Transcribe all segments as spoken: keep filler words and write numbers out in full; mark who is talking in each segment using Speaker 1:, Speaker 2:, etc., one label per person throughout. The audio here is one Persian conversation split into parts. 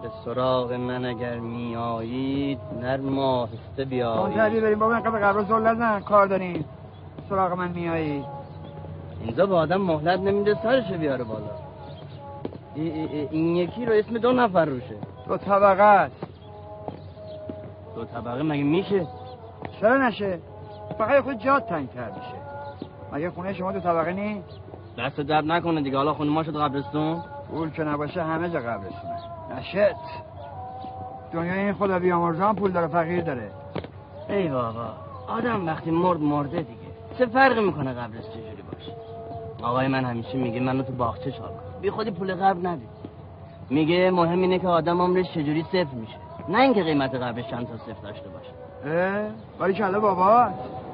Speaker 1: به سراغ من اگر میایید نرم آهسته بیایید.
Speaker 2: منتظری بریم بابا، اینقدر به قبر زل نزن، کار داریم. سراغ من میایید.
Speaker 1: اینجا با آدم مهلت نمیده سرشو بیاره بالا. ای ای ای این یکی رو اسم دو نفر روشه.
Speaker 2: دو طبقه است.
Speaker 1: دو طبقه مگه میشه؟
Speaker 2: چرا نشه؟ فقط خود جاد تنگ‌تر میشه. مگه خونه شما دو طبقه نی؟
Speaker 1: دست درد نکنه دیگه، حالا خونه ما شد قبرستون.
Speaker 2: پول که نباشه همه جا قبرستونه. نشت. دنیا این خدا بیامرزان پول داره فقیر داره.
Speaker 1: ای بابا، آدم وقتی مرد مرده دیگه. چه فرقی میکنه قبرش چجوری باشه؟ آقای من همیشه میگه منو تو باغچه شال کن. بی خودی پول قبر ندید. میگه مهم اینه که آدم عمرش چجوری صفر میشه، نه اینکه قیمت قبرش چند تا صفر داشته باشه.
Speaker 2: اه؟ ولی کله بابا.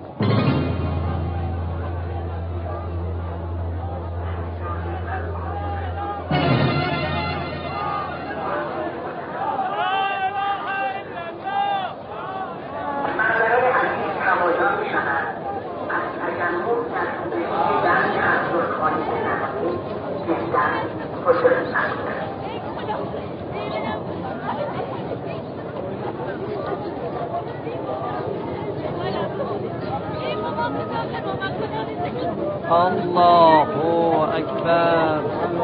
Speaker 1: الله اکبر.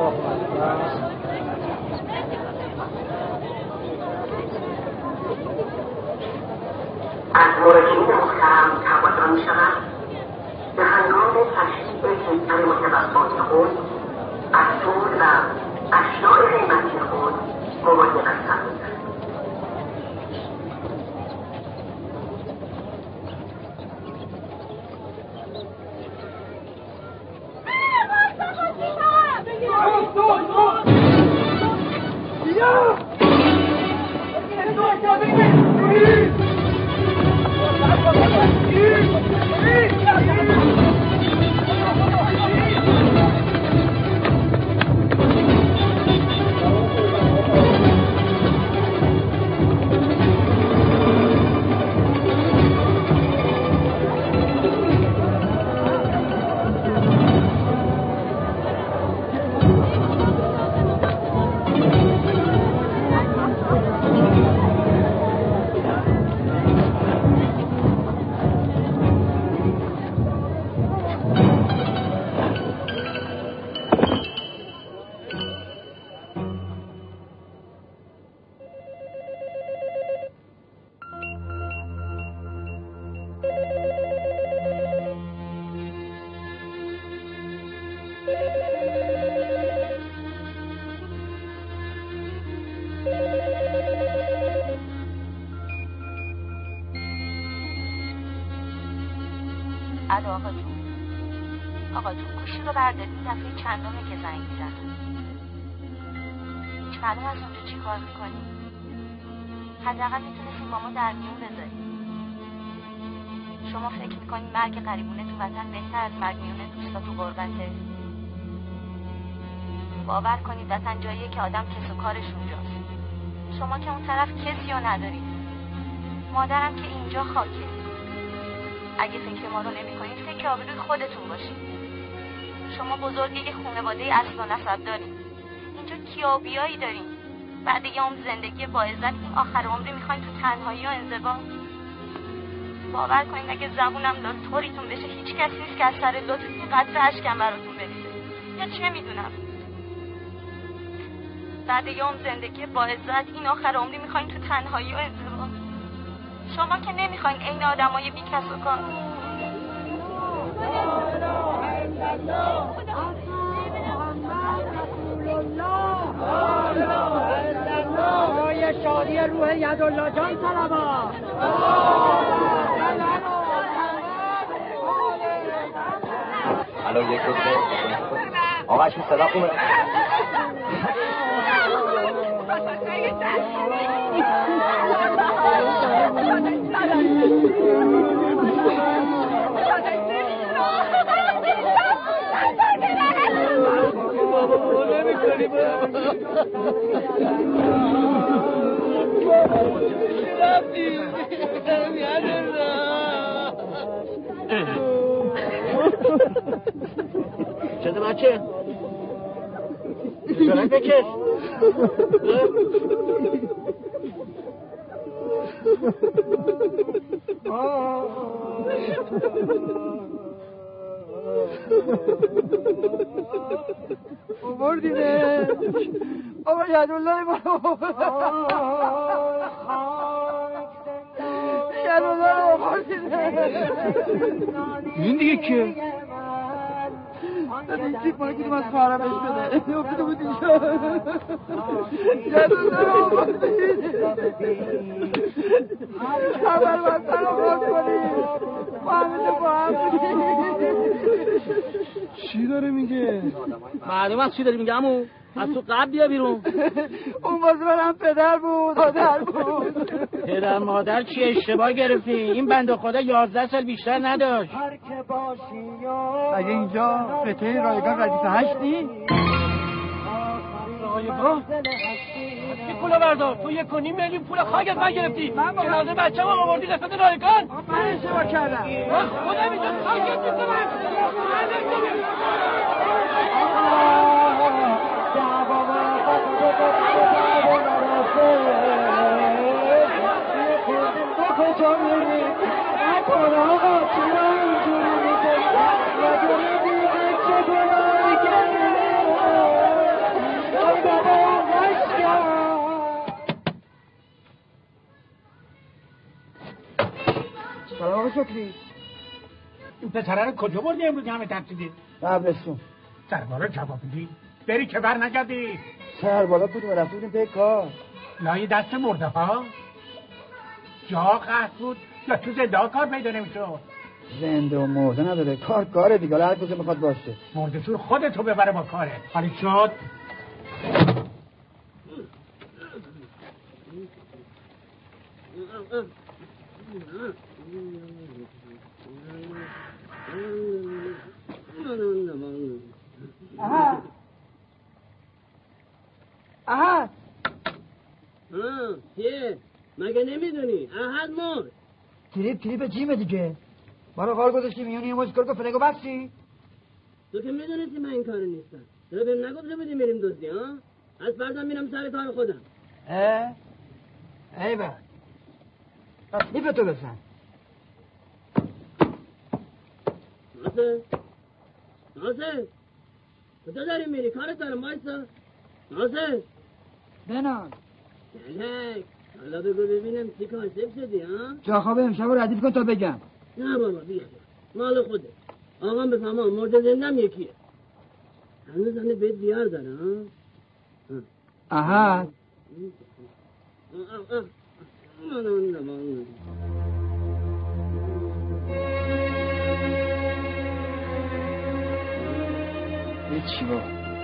Speaker 3: از مراجعین محترم تقاضا می شود به هنگام تشرییع هیکل متوفای خود از طول و اشیاء قیمتی خود مواظبت فرمایند.
Speaker 4: الو آقا جون. آقا جون گوشی رو بردارید، این دفعه چندمه که زنگ میزنم. هیچ معلوم از اونجا چی کار میکنی؟ حداقل میتونستیم با ما در میون بذاریم. شما فکر میکنید مرگ قریبونه تو وطن بهتر از مرگ میونه دوستا تو غربته؟ باور کنید وطن جاییه که آدم کس و کارش اونجاست. شما که اون طرف کسی رو ندارید. مادرم که اینجا خاکه. اگه فکر ما رو نمی کنید فکر آبروی خودتون باشید. شما بزرگی یه خانواده اصل و نسب دارین. اینجا کیابیایی دارین. بعد یه عمر زندگی با عزت این آخر عمری میخواین تو تنهایی و انزوا. باور کنید اگه زبونم داد طوریتون بشه هیچ کسی نیست که از سر لطف این قطره اشکم براتون بریزه. یا چه میدونم. بعد یه عمر زندگی با عزت این آخر عمری میخواین تو تنهایی و انزوا. شما که نمیخواین این آدمای بی کس و کار.
Speaker 2: آقای شادی روح یدالله جان طلبا.
Speaker 5: الو یک روز آقا اشون صدا خوبه.
Speaker 1: چطور بچه؟
Speaker 6: شرک بکش.
Speaker 2: آوردینه آقا یدالله ما یدالله آوردینه.
Speaker 6: این دیگه که
Speaker 2: این کیف مال کدوم از خواهرم بهش بده افتاده بود اینجا. یدالله آوردینه خبر بستر آغاز کنید فهمیده با هم.
Speaker 6: چی داره میگه؟
Speaker 1: معلوم است چی داری میگه عمو. از تو قبل بیا بیرون.
Speaker 2: اون واسه من هم پدر بود مادر بود.
Speaker 6: پدر مادر چی اشتباه گرفتی؟ این بنده خدا یازده سال بیشتر نداشت.
Speaker 2: اگه اینجا قطعه رایگان ردیف هشتی؟
Speaker 6: رایگان؟ این پولو بردار. تو یک و نیم میلیون پول خاک من گرفتی. من با جنازه بچه ما آوردی قسمت رایگان.
Speaker 2: من اشتباه کردم.
Speaker 6: خدا میدون خاکت میکنم.
Speaker 2: سلام آقا شکری.
Speaker 6: این پسره رو کجا بردی امروز همه ترسیدی؟
Speaker 2: قبلستون
Speaker 6: سربالا جواب میدی؟ بری که بر نگردی؟
Speaker 2: سربالا کدوم رفته بودیم پی کار
Speaker 6: لای دست مرده ها؟ جا قهد بود یا تو زنده ها کار پیدا نمیشد؟
Speaker 2: زنده و مرده نداره کار کاره دیگه هر کجا میخواد باشه.
Speaker 6: مرده تو خودتو ببره با کاره. حالی شد
Speaker 2: آها آها
Speaker 1: ها چیه؟ مگه نمیدونی؟ احد مرد.
Speaker 2: تریپ تریپ جیمه دیگه. ما رو غار گذاشتی میونی موز کرد و فلگو بخشی.
Speaker 1: تو که میدونستی من این کار نیستم. تو بهم نگفته بودی میریم دزدی ها؟ از فردا میرم سر کار خودم.
Speaker 2: اه ای با تریپ تو بزن.
Speaker 1: ناصر ناصر کجا داری میری؟ کارت دارم وایسا. ناصر
Speaker 2: بنام
Speaker 1: کلک حالا بگو ببینم چی کاسب شدی ها؟
Speaker 2: جا خواب امشب رو ردیف کن تا بگم.
Speaker 1: نه بابا بیخیال مال خوده. آقام بفهمم مرد زندم یکیه. هنوز هنه بهت بیار داره ها؟
Speaker 2: آها هیچی با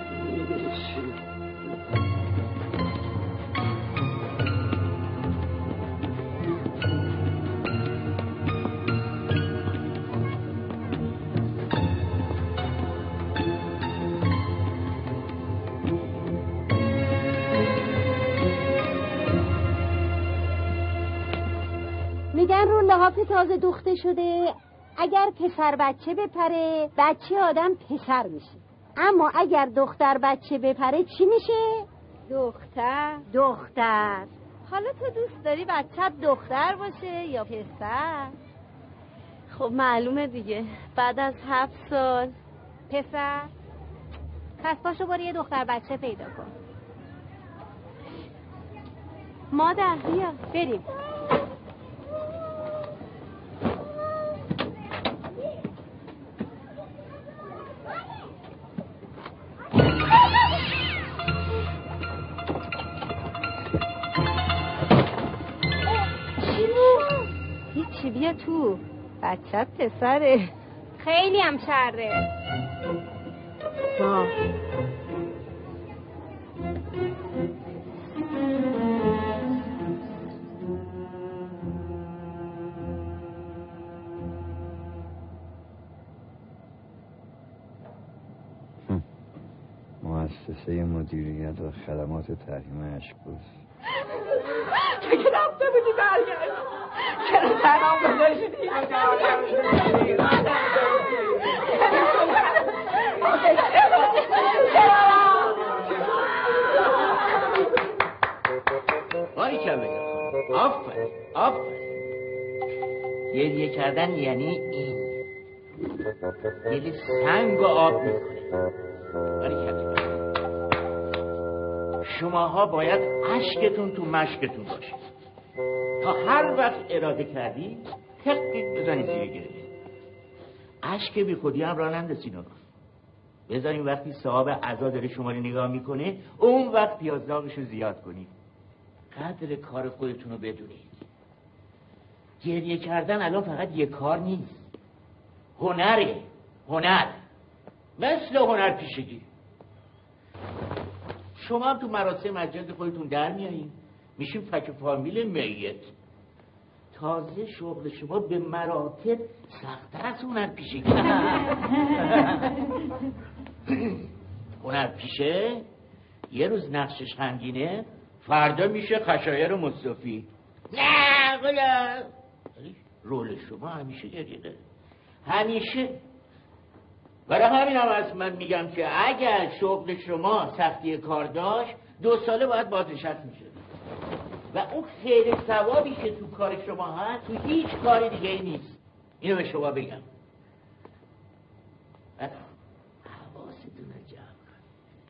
Speaker 7: میگن رو لحاف تازه دوخته شده اگر پسر بچه بپره بچه آدم پسر میشه، اما اگر دختر بچه بپره چی میشه؟ دختر. دختر. حالا تو دوست داری بچت دختر باشه یا پسر؟
Speaker 4: خب معلومه دیگه بعد از هفت سال
Speaker 7: پسر. پس پاشو برو یه دختر بچه پیدا کن. مادر بیا بریم.
Speaker 4: هیچی بیا تو. بچت پسره.
Speaker 7: خیلی هم شره.
Speaker 4: با
Speaker 2: مؤسسه مدیریت و خدمات تحریم اشکوز.
Speaker 6: تو که رفته بودی برگرد چرا تنام گذاشتی؟
Speaker 8: آفرین آفرین. گریه کردن یعنی این دل سنگ و آب میکنه. باریکلا. شماها باید اشکتون تو مشکتون باشه تا هر وقت اراده کردی تقیق بزنی زیر گریه. اشک بی خودی هم راه نندازی نگاه. بذاریم وقتی صاحب عزا داره شما رو نگاه میکنه اون وقت پیازداغشو زیاد کنید. قدر کار خودتون رو بدونید. گریه کردن الان فقط یه کار نیست، هنره. هنر مثل هنر پیشگی. شما هم تو مراسم از جنس خودتون در میایین میشیم فک فامیل میت. تازه شغل شما به مراتب سخت‌تر از هنر پیشگی. هنر پیشه یه روز نقشش غمگینه فردا میشه خشایر مصطفی. نه غلط. رول شما همیشه گریه، همیشه. برای همین هم از من میگم که اگر شغل شما سختی کار داشت دو ساله باید بازنشست میشه و اون خیر ثوابی که تو کار شما هست تو هیچ کار دیگه ای نیست. اینو به شما بگم. حواستون رو جمع کن.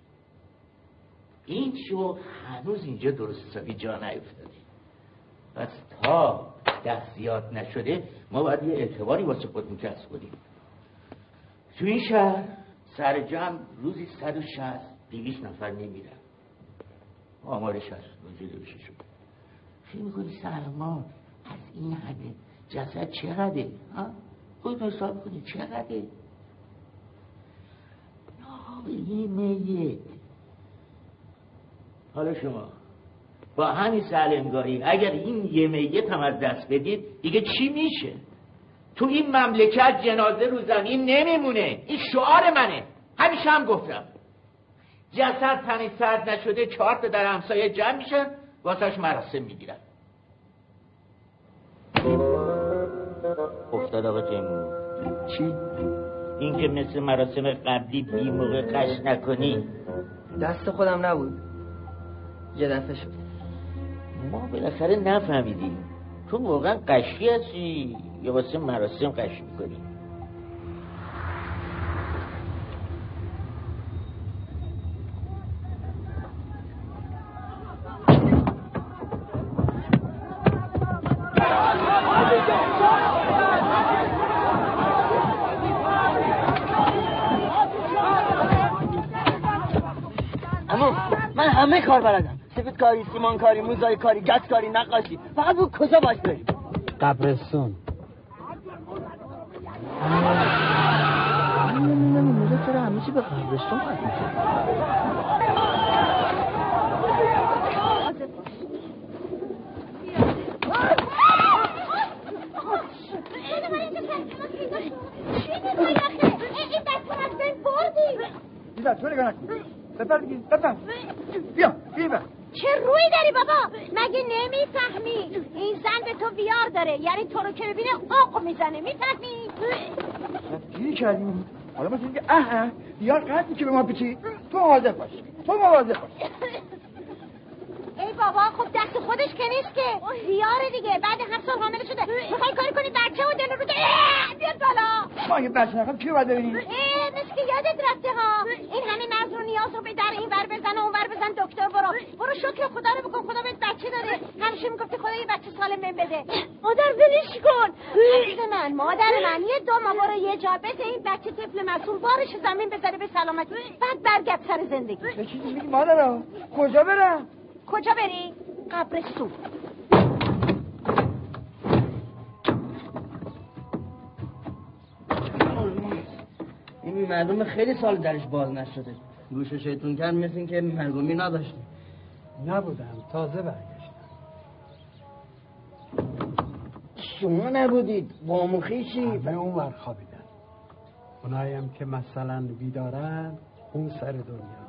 Speaker 8: این شغل هنوز اینجا درست حسابی جا نیفتاده. پس تا دست زیاد نشده ما باید یه اعتباری واسه خودمون کسب کنیم. تو این شهر سر جمع روزی صد و شصت دویست نفر نمیرن. آمارش هست روزی نوشته شده. فکر میکنی سلمان از این همه جسد چقدره؟ خودتون حساب کنید چقدره؟ نابه میت. حالا شما با همین سلمگاری اگر این یه میت هم از دست بدید دیگه چی میشه؟ تو این مملکت جنازه رو زمین نمیمونه. این شعار منه، همیشه هم گفتم. جسد تنی سرد نشده چهار تا در همسایه جمع میشن واسهش مراسم میگیرن. افتاد آقا تیمور.
Speaker 2: چی؟
Speaker 8: این که مثل مراسم قبلی بی موقع قش نکنی.
Speaker 9: دست خودم نبود، یه دفعه شد.
Speaker 8: ما بالاخره نفهمیدیم تو واقعا قشی هستی یا واسه مراسم قش میکنی؟
Speaker 1: من همه کار بلدم. سفید کاری، سیمان کاری، موزای کاری، گچ کاری، نقاشی. فقط بود کجا باش بریم؟
Speaker 10: قبرستون.
Speaker 1: نمیدونم این موزه چرا همه چی به قبرستون خواهد میشه.
Speaker 2: دیدم تو نگاه نکن. بپر دیگه بپر. بیا بیا.
Speaker 7: چه روی داری بابا؟ مگه نمیفهمی؟ این زن به تو ویار داره، یعنی تو رو که ببینه آق میزنه. میفهمی؟
Speaker 2: گیری کردیم. حالا مثل اینکه اه اه ویار قدری که به ما پیچی. تو مواظب باش. تو مواظب باش.
Speaker 7: ای بابا خب دست خودش که نیست که ویاره دیگه. بعد هفت سال حامله شده میخوای کاری کنی بچه و دل رو که بیاد بالا.
Speaker 2: ما اگه بچه نخواد کی باید ببینیم؟
Speaker 7: اه مثل که یادت رفته ها. این همه مرز رو نیاز رو به در این ور بزن و اون ور بزن. دکتر برو برو شکر خدا رو بکن. خدا بهت بچه داده. همیشه میگفتی خدا یه بچه سالم بهم بده. مادر ولش کن. عزیز من مادر من یه دو ما برو یه جا بده این بچه طفل معصوم بارش زمین بذاره به سلامتی. بعد برگرد سر زندگی.
Speaker 2: چه چیزی میگی مادر؟ کجا برم؟
Speaker 7: کجا بری؟ قبرستون.
Speaker 1: این معلومه خیلی سال درش باز نشده. گوشو شیطون کرد مثل این که مرگومی نداشته.
Speaker 10: نبودم تازه برگشتم.
Speaker 1: شما نبودید با مخیشی؟
Speaker 10: همه اون ور خوابیدن. اوناییم که مثلا بیدارن اون سر دنیا.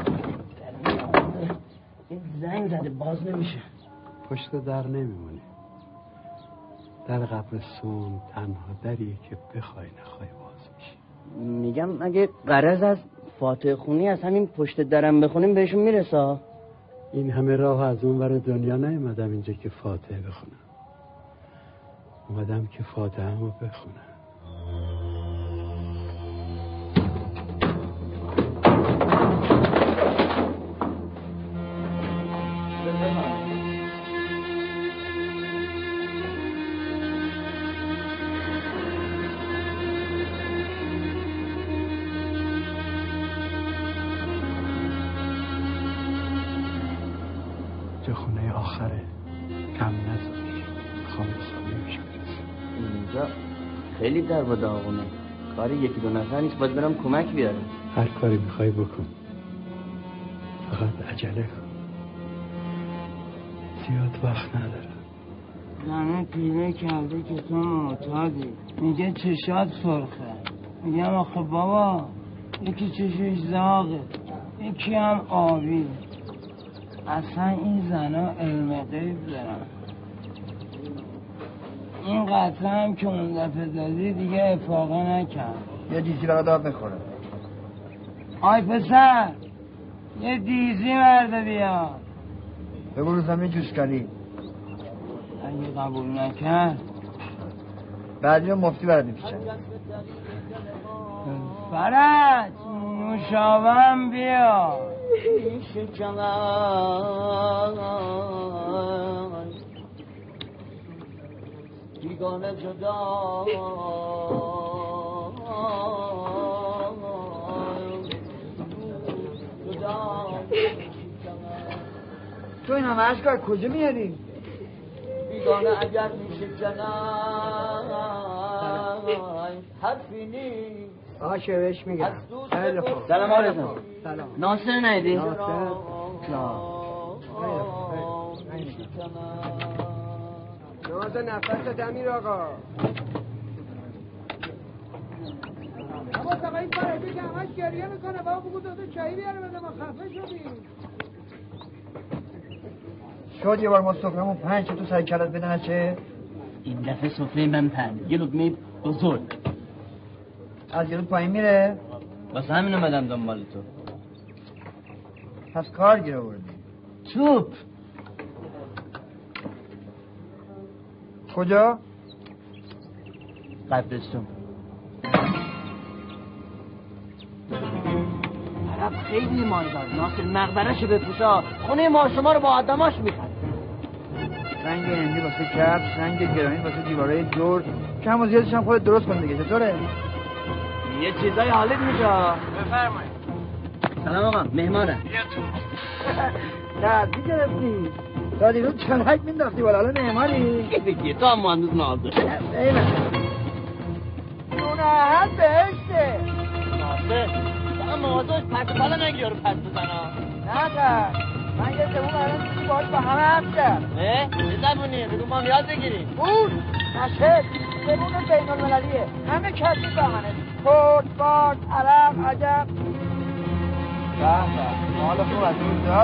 Speaker 1: این زنگ زده باز نمیشه.
Speaker 10: پشت در نمیمونه. در قبرستون تنها دریه که بخوای نخوای باز میشه.
Speaker 1: میگم اگه قرض از فاتحه خونی از همین پشت درم بخونیم بهشون میرسه.
Speaker 10: این همه راه از اون ور دنیا نیومدم اینجا که فاتحه بخونم، اومدم که فاتحه همو بخونم. اینجا خونه آخره، کم نذار، میخوام حسابیش برسه.
Speaker 1: اینجا خیلی در و داغونه، کاری یکی دو نفر نیست، باید برم کمک بیارم.
Speaker 10: هر کاری میخوای بکن، فقط عجله کن، زیاد وقت ندارم.
Speaker 11: زنه پیره کرده که تو معتادی، میگه چشات سرخه. میگم آخه بابا یکی چشش زاغه یکی هم آبی. اصلا این زنا علم غیب دارن. این قطعه هم که اون دفعه دادی دیگه افاقه نکرد.
Speaker 2: یه دیزی برای دار بخوره.
Speaker 11: آی پسر یه دیزی مرده بیا.
Speaker 2: بگو رو زمین جوش کنی.
Speaker 11: اگه قبول نکرد
Speaker 2: بعدی رو مفتی برد میپیچن.
Speaker 11: فرج نوشابم بیا.
Speaker 1: بیگانه جدا
Speaker 2: تو این همه عشق کجا میاری؟
Speaker 1: بیگانه اگر میشه جنای حرفی نیست.
Speaker 2: آشه بهش میگم. خیلی خوب.
Speaker 1: سلام علیکم.
Speaker 2: سلام.
Speaker 1: ناصر نیدی؟
Speaker 2: ناصر ناصر نفس دمیر آقا.
Speaker 12: اما سقا این فرقی که همش گریه میکنه بابا بگو داده چایی بیاره بده ما خفه شدیم.
Speaker 2: شد یه بار ما سفرمون پنج تو سعی کلت بدن چه؟
Speaker 1: این دفعه سفره من پنج یه لقمه بزرگ
Speaker 2: از یه پایین میره؟
Speaker 1: واسه همین اومدم دنبال تو.
Speaker 2: پس کار گیره بردی.
Speaker 1: توپ
Speaker 2: کجا؟
Speaker 1: قبرستون. طرف خیلی مالدار. ناصر مقبرهشو بپوشا، خونه ما شما رو با آدماش میخواد.
Speaker 2: سنگ هندی واسه کف، سنگ گرانی واسه دیوارای دور. کم و زیادش هم خودت درست کن دیگه. چطوره؟
Speaker 1: یه چیزای حالت میشه.
Speaker 12: بفرمایید.
Speaker 1: سلام آقا، مهمانم.
Speaker 12: بیا تو.
Speaker 2: نردی گرفتی. تا دیروز چنک مینداختی بالا، الان مهمانی؟
Speaker 1: که بگیه تو هم مهندوز نازه.
Speaker 2: ایوه دونه بهشته.
Speaker 1: ناصر فقط موازوش پرت بالا نگی رو پرت بزنم.
Speaker 2: نه نه من یه زبون الان چیزی باید با همه حرف کرد.
Speaker 1: اه؟ چه زبونیه؟ بگو ما هم یاد بگیریم.
Speaker 2: بود نشه زبون بین المللیه، همه کسی فهمنه. کرد، فارس، عرب، عجم. به به مال خوب از اون داد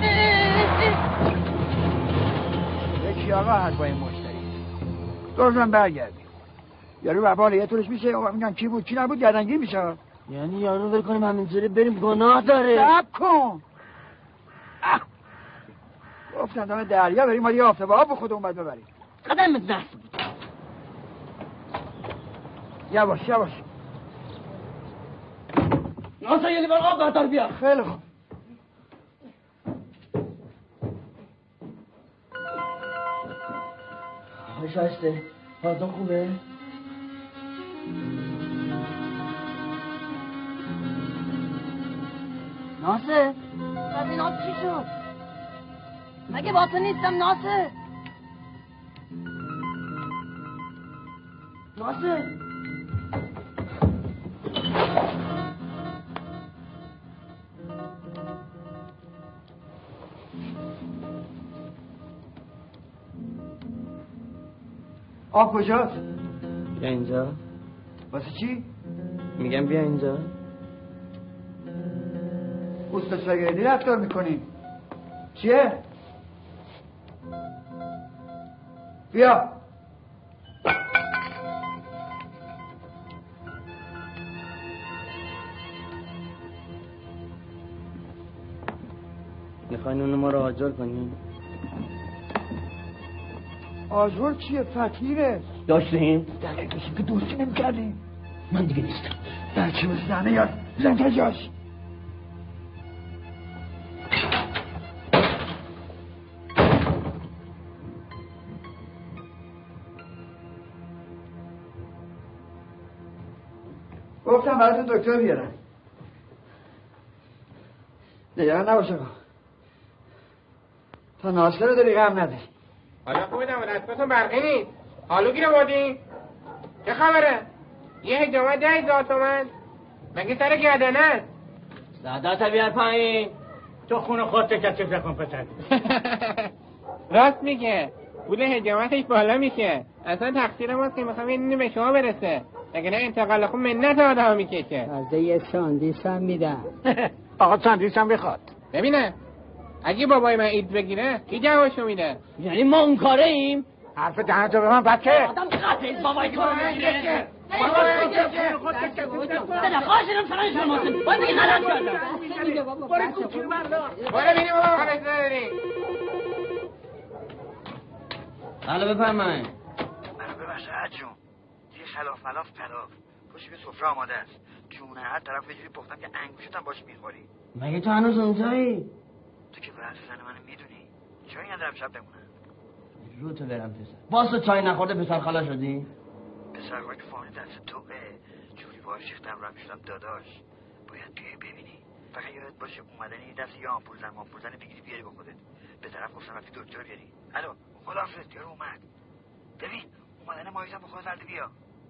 Speaker 2: یکی آقا هست با این مشتری درستم برگردیم. یارو وباله یه طورش میشه و میگن کی بود کی نبود گردنگیر میشه.
Speaker 1: یعنی یارو ول کنیم همینجوری بریم گناه داره.
Speaker 2: سب کن گفتم دم دریا بریم، ما یه آفتابه آب به خودمون باید ببریم.
Speaker 1: قدمت دست بود.
Speaker 2: یواش یواش.
Speaker 1: ناصر یه لیوان آب بردار بیا.
Speaker 2: خیلی خوب.
Speaker 1: شایسته حالتون خوبه؟ ناصر از این آب چی شد؟ مگه با تو نیستم ناصر؟ ناصر
Speaker 2: آب کجاست؟
Speaker 1: بیا اینجا.
Speaker 2: واسه چی؟
Speaker 1: میگم بیا اینجا.
Speaker 2: اوستا شاگردی رفتار میکنی چیه؟ بیا
Speaker 1: میخواین اونو ما رو آجر کنیم؟
Speaker 2: آجر چیه؟ فقیره
Speaker 1: داشتیم؟
Speaker 2: در کسی که دوستی نمی کردیم.
Speaker 1: من دیگه نیستم.
Speaker 2: در چی بزی دهنه یاد زنده جاش. گفتم براتون دکتر بیارم. نگران نباشه با تا ناصر رو داری غم نداری.
Speaker 13: حالا خوبه دم دستتون برقی نیست. حالو گیره بودین؟ چه خبره؟ یه حجامت ده هزار تومن مگه سر گردنه است؟
Speaker 6: سعدات بیار پایین. تو خون خودت کچف نکن پسر.
Speaker 13: راست میگه. پول حجامتش بالا میشه. اصلا تقصیر ماست که میخوام یه نینه به شما برسه. اگه نه انتقال خون منت آدم ها میکشه.
Speaker 11: تازه یه ساندیس هم میدم.
Speaker 6: آقا ساندیس هم بخواد.
Speaker 13: ببینه اگه بابای من اید بگیره کی جوابشو میده؟
Speaker 6: یعنی ما اون کاره ایم؟
Speaker 13: حرف دهنتو به من بچه.
Speaker 6: آدم قطعه بابای که بابای میگیره. دلخواشنم سرای شماسن. باید بگی غلط کردم.
Speaker 13: برو کوچیر مردم. برو بینیم بابا خواهش نداری.
Speaker 1: حالا بفرمایید.
Speaker 2: منو ببخش حجون. دیگه خلاف ملاف خلاف. پشت به سفره آماده است. جونه هر طرف یه جوری پختم که انگوشت هم باش میخوری.
Speaker 1: مگه تو هنوز اونجایی؟
Speaker 2: تو که واسه زن منو میدونی. چرا ندارم شب بمونم؟
Speaker 1: رو تو برم پسر. باز تو چای نخورده پسر خالا شدی؟
Speaker 2: پسر خالا که فانی دست توه. جوری باش ریختم رم شدم داداش. باید بیای ببینی. فقط یادت باشه اومدنی دست یا آمپول زن آمپول زن بگیری بیاری با خودت. به طرف گفتم رفتی دکتر بیاری. الو خداحافظ یارو اومد. ببین اومدن مایزم با خود ورده بیا.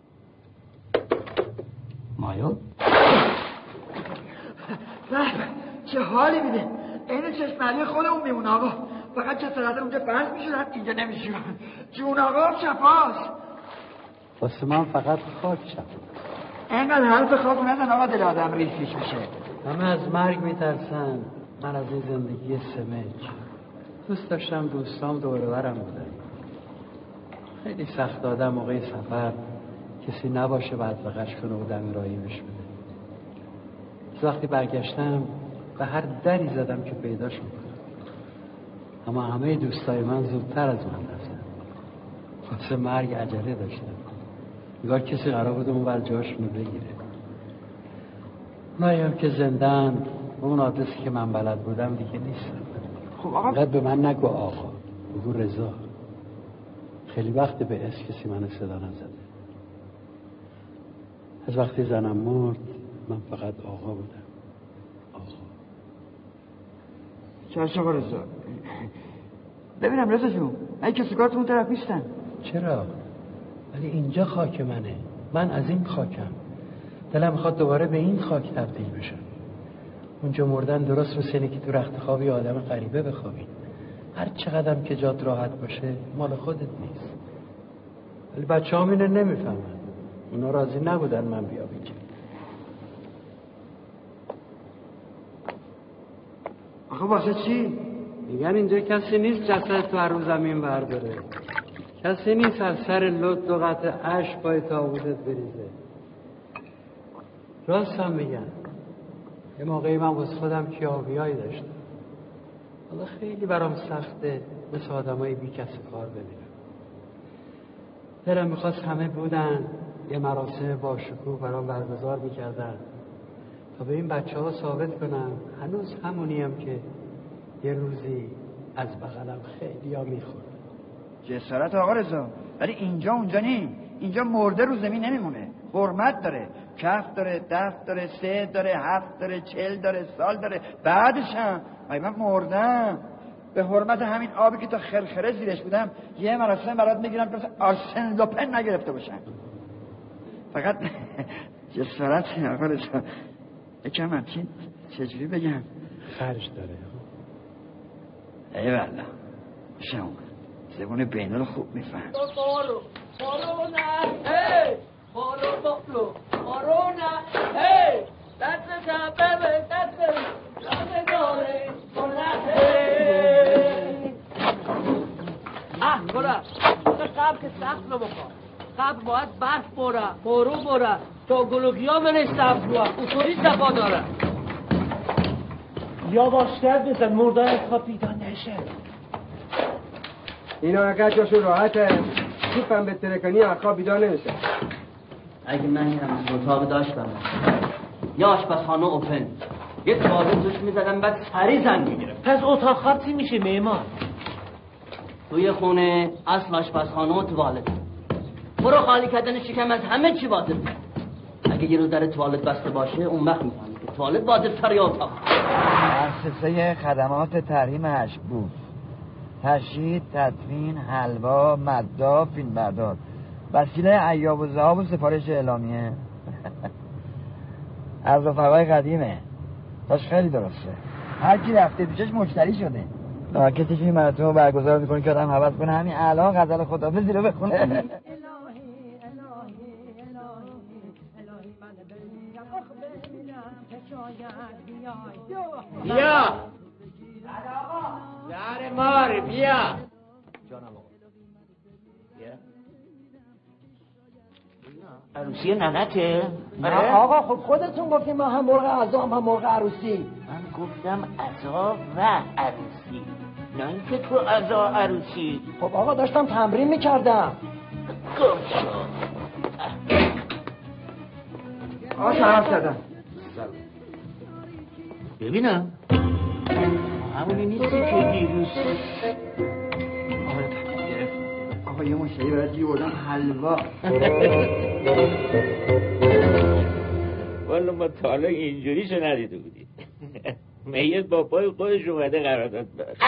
Speaker 1: مایو؟
Speaker 2: نه چه حالی میده. این چشمالی خودمون میمونه آقا. فقط چه سرعت اونجا بند میشورن اینجا نمیشورن. جون آقا شفاست.
Speaker 10: واسه من فقط خاک شد.
Speaker 2: اینقدر حرف خاک نزن آقا دل آدم ریفیش میشه.
Speaker 10: همه از مرگ میترسن. من از این زندگی سمج دوست داشتم دوستام دور برم بودن. خیلی سخت آدم موقع سفر کسی نباشه بعد بغش کنه و دم راهی بشه بده. وقتی برگشتم به هر دری زدم که پیداشون کنم. اما همه دوستای من زودتر از من رفتن. واسه مرگ عجله داشتم. نگار کسی قرار بود اون بر جاشونو بگیره. نایم که زندن اون آدرسی که من بلد بودم دیگه نیستم.
Speaker 2: خب آقا
Speaker 10: اینقدر به من نگو آقا، بگو رضا. خیلی وقت به اسم کسی منو صدا نزده. از وقتی زنم مرد من فقط آقا بودم. آقا
Speaker 2: چرا آقا رضا؟ ببینم رضا جون این کسی کارت اون طرف نیستن.
Speaker 10: چرا؟ ولی اینجا خاک منه. من از این خاکم. دلم میخواد دوباره به این خاک تبدیل بشم. اونجا مردن درست مثل اینه که تو رخت خوابی آدم غریبه بخوابی. هر چقدرم که جات راحت باشه مال خودت نیست. ولی بچه هم اینو نمیفهمن. اونا راضی نبودن من بیا بگم.
Speaker 2: آخه واسه چی؟
Speaker 10: میگن اینجا کسی نیست جسد تو هر رو زمین برداره. کسی نیست از سر لط دو قطع عشق پای تابوتت بریزه. راست هم میگن. یه موقعی من واسه خودم کیاویایی داشتم. حالا خیلی برام سخته مثل آدمای بی کس کار ببینم. دلم میخواست همه بودن یه مراسم با شکوه برام برگزار میکردن تا به این بچه ها ثابت کنم هنوز همونیم که یه روزی از بغلم خیلی ها میخورد.
Speaker 2: جسارت آقا رضا، ولی اینجا اونجا نیم. اینجا مرده رو زمین نمیمونه. حرمت داره، کف داره، دف داره، سه داره، هفت داره، چل داره، سال داره. بعدش هم من مردم به حرمت همین آبی که تا خرخره زیرش بودم یه مراسم برات میگیرم که آرسن لوپن نگرفته باشن. فقط جسارت آقا رضا یکم همچین چجوری بگم
Speaker 10: خرج داره.
Speaker 2: ای والله شما زبون بینال خوب میفهم.
Speaker 6: بارو بارو نه هی بارو بارو بارو نه هی دست شبه دست شبه داره بارو هی اه برا قبل که سخت رو بخواه قبل باید برف برا بارو برا تا گلوگی ها منش سبز بوا اصولی صفا داره.
Speaker 14: یا باشتر بزن مرده از خواب بیدار نشه.
Speaker 15: اینا اگر جاشون راحته توپم به ترکانی از خواب بیدار نمیشه.
Speaker 1: اگه من میرم از اتاق داشتم یا آشپزخانه اوپن یه توازه توش میزدم بعد سری زنگ میگیرم.
Speaker 14: پس اتاق خواب چی میشه معمار؟
Speaker 1: توی خونه اصل آشپزخانه و توالت. برو خالی کردن شکم از همه چی واجب. اگه یه روز در توالت بسته باشه اون وقت میفهمی که توالت واجب‌تر یا اتاق.
Speaker 2: مؤسسه خدمات تحریم اشکبوس، تشییع، تدفین، حلوا، مددا، فیلمبردار، وسیله ایاب و ذهاب و سفارش اعلامیه. از رفقای قدیمه داشت خیلی درسته. هر کی رفته پیشش مشتری شده. کسی این مراسم رو برگزار میکنه که آدم حوض کنه همین الان غزل خداحافظی رو بخونه.
Speaker 8: بیا زهر مار بیا.
Speaker 5: جانم آقا.
Speaker 8: عروسی ننته؟
Speaker 14: آره آقا خب خودتون گفتیم ما هم مرغ عزا هم مرغ عروسی.
Speaker 8: من گفتم عزا و عروسی نه اینکه تو عزا عروسی.
Speaker 14: خب آقا داشتم تمرین میکردم.
Speaker 2: آقا سلام کردم.
Speaker 8: ببینم همونی نیستی که دیروز
Speaker 2: آقا یه مشتری برای جی بردم حلوا.
Speaker 8: والا ما تا حالا اینجوریشو ندیده بودیم. میت با پای خودش اومده قرارداد داشت.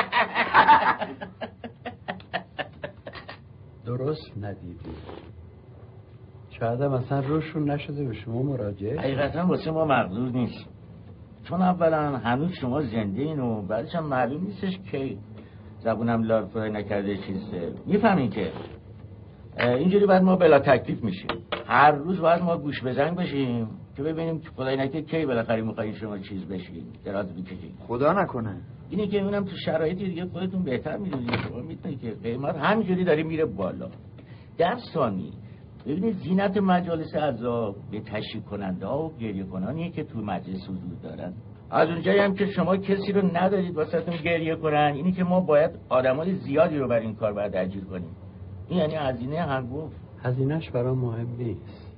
Speaker 10: درست ندیدی. شاید مثلا روشون نشده به شما مراجعه.
Speaker 8: حقیقتا واسه ما مقدور نیست، چون اولا هنوز شما زنده این و بعدش هم معلوم نیستش که زبونم لارفای نکرده چیزه. میفهمین که اینجوری باید ما بلا تکلیف میشیم. هر روز باید ما گوش بزنگ بشیم که ببینیم که خدای نکرده کی بالاخره میخواین شما چیز بشین دراز بکشین.
Speaker 2: خدا نکنه.
Speaker 8: اینه که اونم تو شرایطی دیگه خودتون بهتر میدونید. شما میدونید که قیمت همینجوری داره میره بالا. در ثانی ببینید زینت مجالس عزا به تشریف کننده ها و گریه کنانیه که تو مجلس حضور دارن. از اونجایی هم که شما کسی رو ندارید واسهتون گریه کنن، اینی که ما باید آدمای زیادی رو برای این کار باید اجیر کنیم. این یعنی هزینه هنگفت.
Speaker 10: هزینهش برام مهم نیست،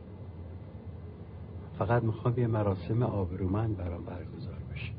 Speaker 10: فقط میخوام یه مراسم آبرومند برام برگزار بشه.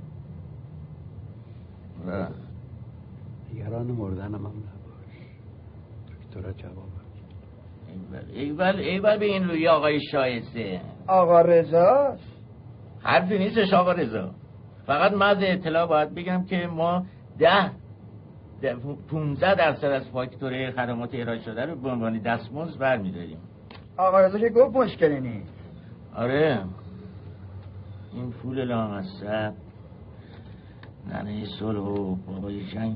Speaker 8: نه
Speaker 10: نگران مردنم هم نباش. دکترا جواب
Speaker 8: ایول ایول به این روی آقای شایسته.
Speaker 2: آقا رضا
Speaker 8: حرفی نیستش آقا رضا. فقط من از اطلاع باید بگم که ما ده پونزده درصد از فاکتوره خدمات ارائه شده رو به عنوان دستمزد برمی‌داریم.
Speaker 2: آقا رضا که گفت مشکلی نیست.
Speaker 8: آره این پول لامصب ننه صلح و بابای جنگه.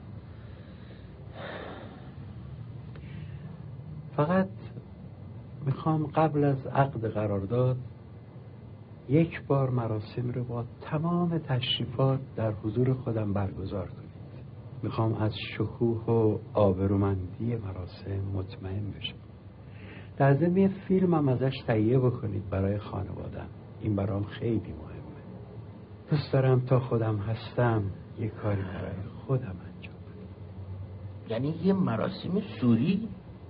Speaker 10: فقط میخوام قبل از عقد قرارداد یک بار مراسم رو با تمام تشریفات در حضور خودم برگزار کنید. میخوام از شکوه و آبرومندی مراسم مطمئن بشم. در ضمن یه فیلم هم ازش تهیه بکنید برای خانوادم. این برام خیلی مهمه. دوست دارم تا خودم هستم یه کاری برای خودم انجام بدم.
Speaker 8: یعنی یه مراسم سوری؟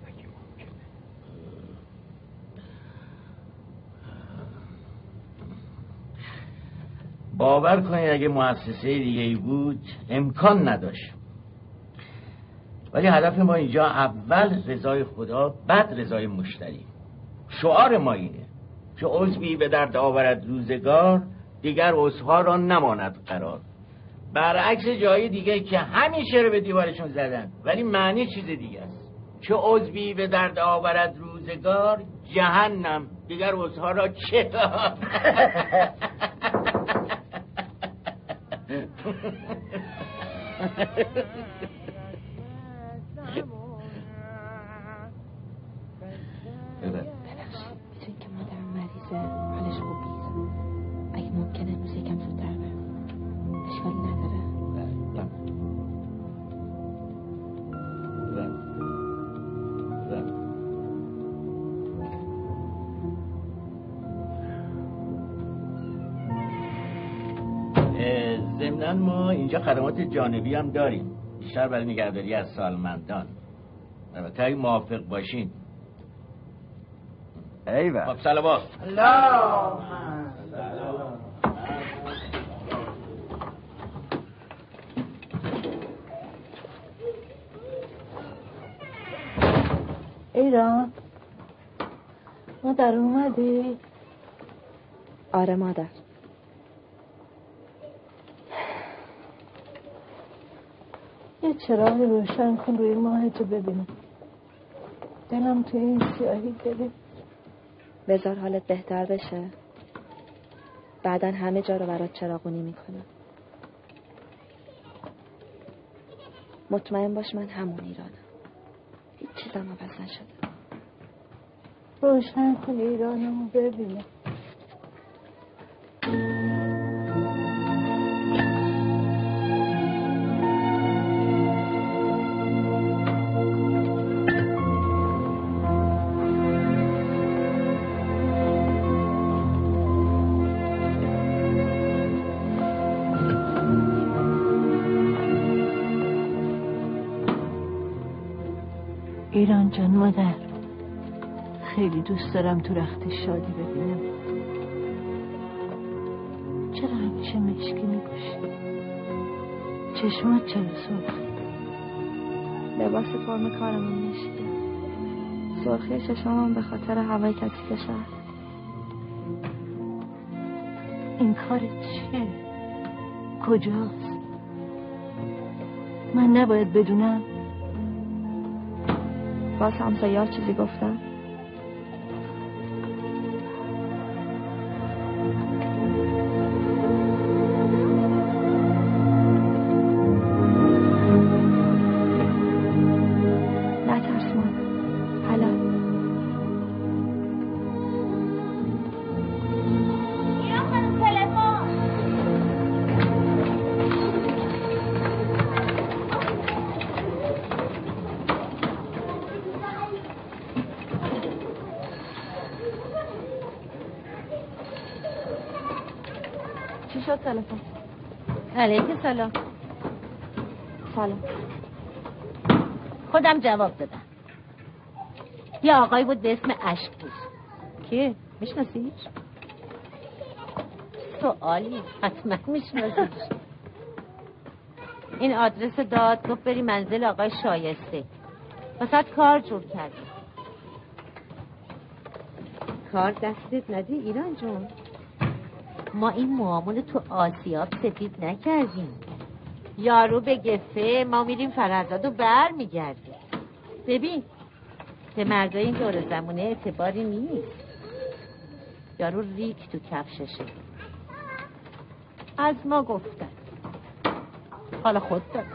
Speaker 8: باور کنید اگه مؤسسه دیگه ای بود امکان نداشت، ولی هدف ما اینجا اول رضای خدا بعد رضای مشتری. شعار ما اینه که عضوی به درد آورد روزگار دیگر عضوها را نماند قرار. برعکس جای دیگه که همیشه رو به دیوارشون زدن ولی معنی چیز دیگه است. که عضوی به درد آورد روزگار جهنم دیگر عضوها را چه
Speaker 4: ببخشید میتونید که مادرم مریضه حالش خوب نیست، اگه ممکنه امروز یکم زودتر برم اشکالی نداره؟
Speaker 8: ضمناً ما اینجا خدمات جانبی هم داریم، بیشتر برای نگهداری از سالمندان. البته اگه موافق باشین.
Speaker 2: ایوه
Speaker 8: خب سلام.
Speaker 2: سلام.
Speaker 7: ایران مادر اومدی؟
Speaker 4: آره مادر.
Speaker 7: یه چراغ روشن کن روی ماهتو ببینم. دلم توی این سیاهی گره.
Speaker 4: بذار حالت بهتر بشه، بعدن همه جا رو برات چراغونی میکنم. مطمئن باش من همون ایرانم، هیچ چیزم عوض نشده.
Speaker 7: روشن کن ایرانمو ببینم. ایران جان مادر، خیلی دوست دارم تو رخت شادی ببینم. چرا همیشه مشکی میپوشی؟ چشمات چرا سرخه؟
Speaker 4: لباس فرم کارمون مشکیه. سرخی چشمام به خاطر هوای کثیف شهر.
Speaker 7: این کارت چیه؟ کجاست؟ من نباید بدونم؟
Speaker 4: باز همسایه‌ها چیزی گفتن؟ نترس مادر، حالا چی شد تلفن؟
Speaker 7: علیکم سلام.
Speaker 4: سلام.
Speaker 7: خودم جواب دادم. یه آقای بود به اسم اشک‌پوش. کیه؟ میشناسیش؟ سوالی حتما میشناسیش. این آدرس داد، گفت بری منزل آقای شایسته واسه کار جور کردی. کار دستت ندی ایران جون؟ ما این موامون تو آسیاب سفید نکردیم. یارو به گفه ما میریم فرزاد و بر میگردیم. ببین به مردای این دور زمونه اعتباری نیست. یارو ریک تو کفششه. از ما گفتن، حالا خود دارم.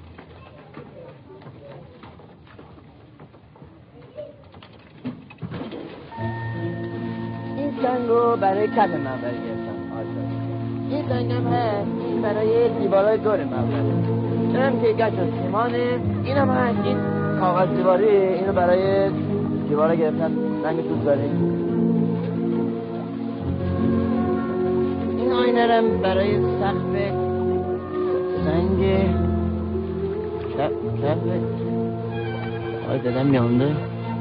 Speaker 1: این سنگو برای کل منبر گرفتم آزاد. این سنگم هست، این برای دیوارای دور منبر. اینم که گچ و سیمانه. اینم هست، این کاغذ دیواری، اینو برای دیوارا گرفتم. سنگ دوست داری؟ این آینه رم برای سقف سنگ کف کف آی دادم میانده.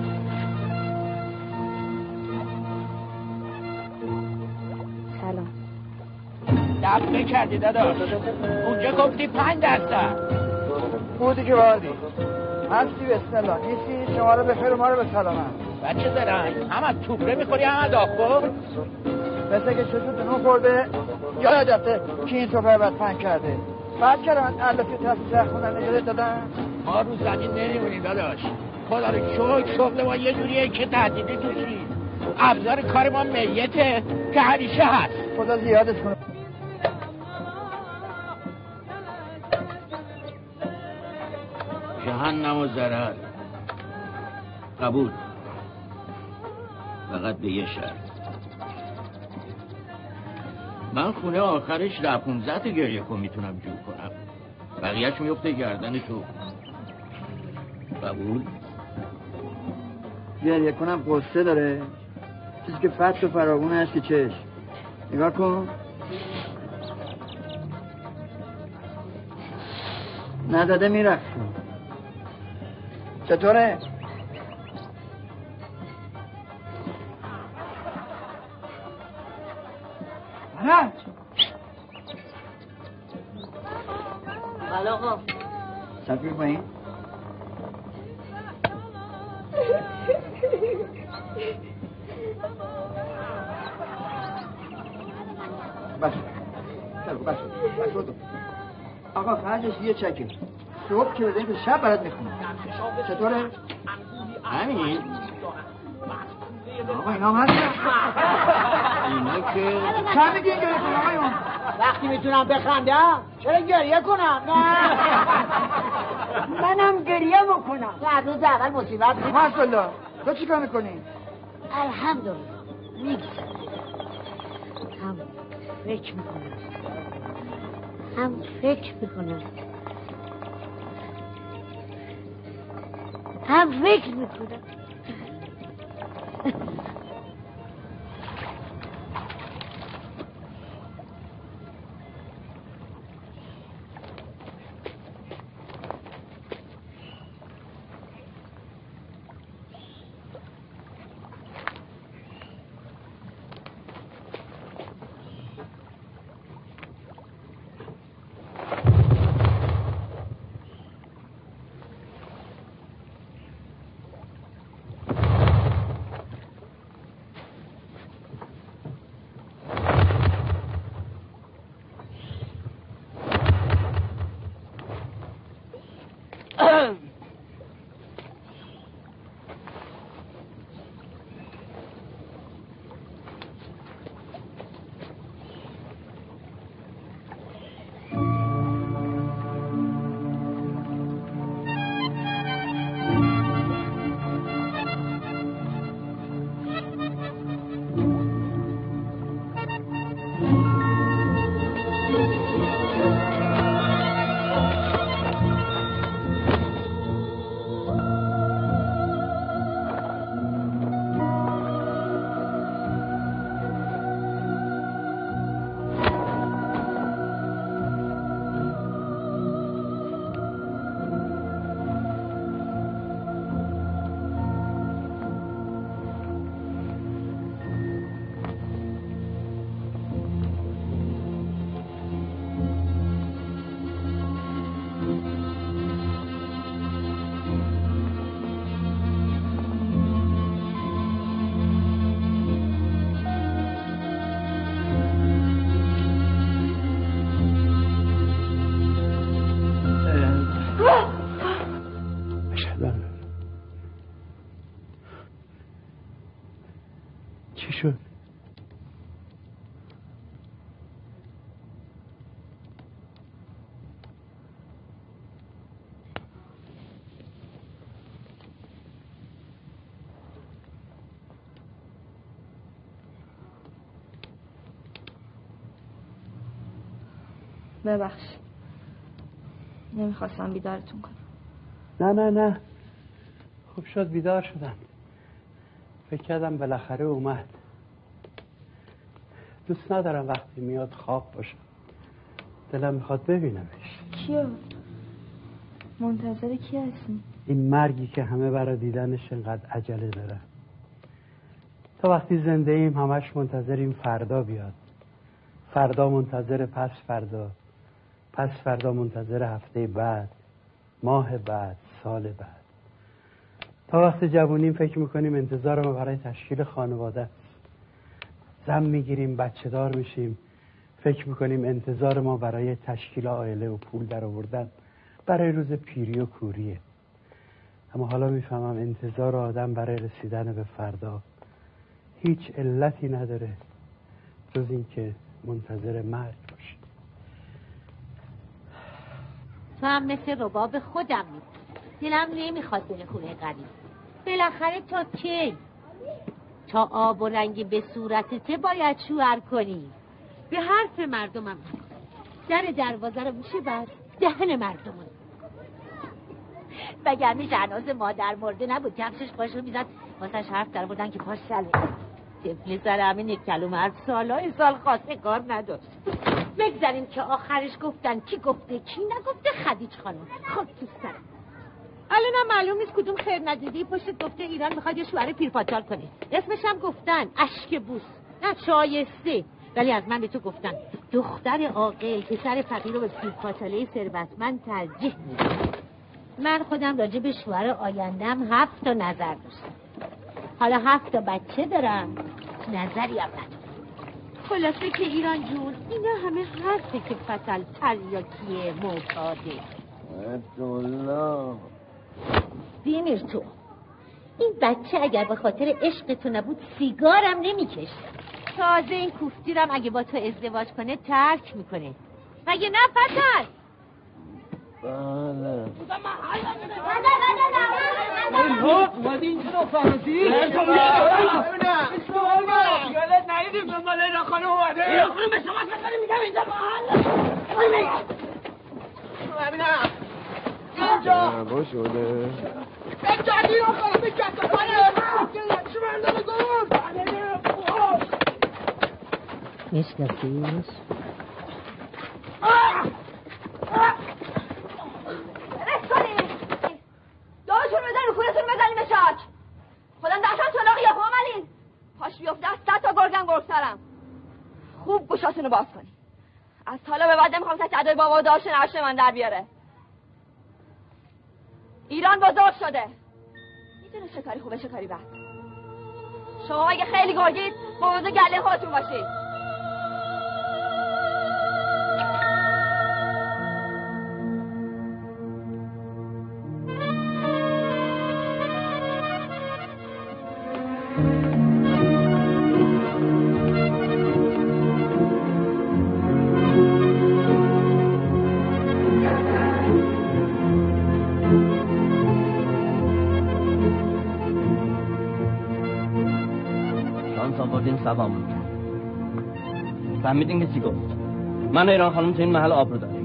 Speaker 4: سلام.
Speaker 8: دفعه کردی داداش. اونجا گفتی پنج درصد.
Speaker 2: بودی که باردی هستی بسم الله، نیستی شما رو به خیر ما رو به سلامت.
Speaker 8: بچه زرنگ هم از توبره میخوری هم از آخور.
Speaker 2: مثل که چشم دنو خورده یا یادته که این توبره بعد پنگ کرده. بعد که من علفی تصفیح خونم نجاده دادم.
Speaker 8: ما رو زدی نمیمونیم داداش. خدا رو شکر شغل ما یه جوریه که تهدیدی توشی. ابزار کار ما میته که همیشه هست.
Speaker 2: خدا زیادت کنه.
Speaker 8: جهنم و ضرر قبول، فقط به یه شرط. من خونه آخرش ده پونزده گریه کن میتونم جور کنم، بقیهش میفته گردن تو. قبول؟
Speaker 2: گریه کنم قصه داره، چیزی که فتح و فراغونه هست که چشم. نگاه کن نداده میرفتیم. چطوره؟ نه
Speaker 1: بله آقا.
Speaker 2: سفیر با این بس بس بس بس آقا خرجش یه چکه صبح که بزنیم شب برات میخونم. چطوره؟
Speaker 8: همین
Speaker 2: آقا اینا هم هست
Speaker 8: اینا که
Speaker 2: چند میگه گریه کن آقایون؟
Speaker 14: وقتی میتونم بخندم چرا گریه کنم؟ نه منم گریه بکنم. تو از روز اول مصیبت بود.
Speaker 2: ماشاءالله. تو چی کار میکنی؟
Speaker 14: الحمدلله میگذارم. هم فکر میکنم هم فکر میکنم هم فکر میکنم
Speaker 4: ببخش نمیخواستم بیدارتون کنم.
Speaker 10: نه نه نه خوب شد بیدار شدم. فکر کردم بالاخره اومد. دوست ندارم وقتی میاد خواب باشم. دلم میخواد ببینمش.
Speaker 4: کیو؟ منتظر کی هستی؟
Speaker 10: این مرگی که همه برای دیدنش انقدر عجله داره. تا وقتی زنده ایم همش منتظریم فردا بیاد. فردا منتظر پس فردا. پس فردا منتظر هفته بعد، ماه بعد، سال بعد. تا وقت جوونیم فکر میکنیم انتظار ما برای تشکیل خانواده است. زن میگیریم، بچه دار میشیم، فکر میکنیم انتظار ما برای تشکیل عائله و پول در آوردن برای روز پیری و کوریه. اما حالا میفهمم انتظار آدم برای رسیدن به فردا هیچ علتی نداره جز این که منتظر مرگ باشه.
Speaker 7: تو هم مثل رباب خودم می دلم نمیخواد بره خونه قریب. بالاخره تا کی؟ تا آب و رنگ به صورتته باید شوهر کنی. به حرف مردمم در دروازه رو میشه بس دهن مردمون. وگرنه شهناز مادر مرده نبود کفشش پاشو میزد واسش حرف در بردن که پاش سله. طفل سر همین یک کلوم حرف سالای سال خواسته کار نداشت. بگذاریم که آخرش گفتن کی گفته کی نگفته خدیج خانم. خب تو سرم الانم معلوم نیست کدوم خیر ندیدی پشت گفته ایران میخواد یه شوهر پیرپاچال کنه. اسمش هم گفتن اشک بوس، نه شایسته. ولی از من به تو گفتن دختر عاقل پسر فقیر رو به پیرپاچاله ثروتمند ترجیح میده. من خودم راجع به شوهر آیندم هفت تا نظر داشتم. حالا هفت تا بچه دارم، نظری هم ندارم. خلاصه که ایران جون اینا همه حرفه که فصل تریاکیه معتاده.
Speaker 1: عبدالله
Speaker 7: بیمیر تو این بچه اگر به خاطر عشق تو نبود سیگارم نمیکشت. تازه این کوفتیرم اگه با تو ازدواج کنه ترک میکنه. مگه نه فصل؟
Speaker 1: بله
Speaker 6: اومدی اینجا رو فرازی؟ یادت نهیدیم دنبال اینا خانم اومده؟ اینا خانم به شما سفری میگم اینجا ببینم اینجا
Speaker 15: با شده
Speaker 6: اینجا اینا خانم به کسا کنه چی برده بگم؟
Speaker 7: میشناسیش؟
Speaker 4: دارشون بزن رو کورتون بزنیم به شاک. خودم درشان طلاق یا همالین پاش بیفته از صد تا گرگم گرگ سرم. خوب گوشاتونو باز کنی. از حالا به بعد نمیخوام تحت ادای بابا و داشت نوشت من در بیاره. ایران بزرگ شده. میدونه شکاری خوبه شکاری بد. شما اگه خیلی گرگید موضوع گله خودتون باشید.
Speaker 1: سبامون کرد. فهمیدین که چی گفت؟ من ایران خانم تو این محل آبرو داریم.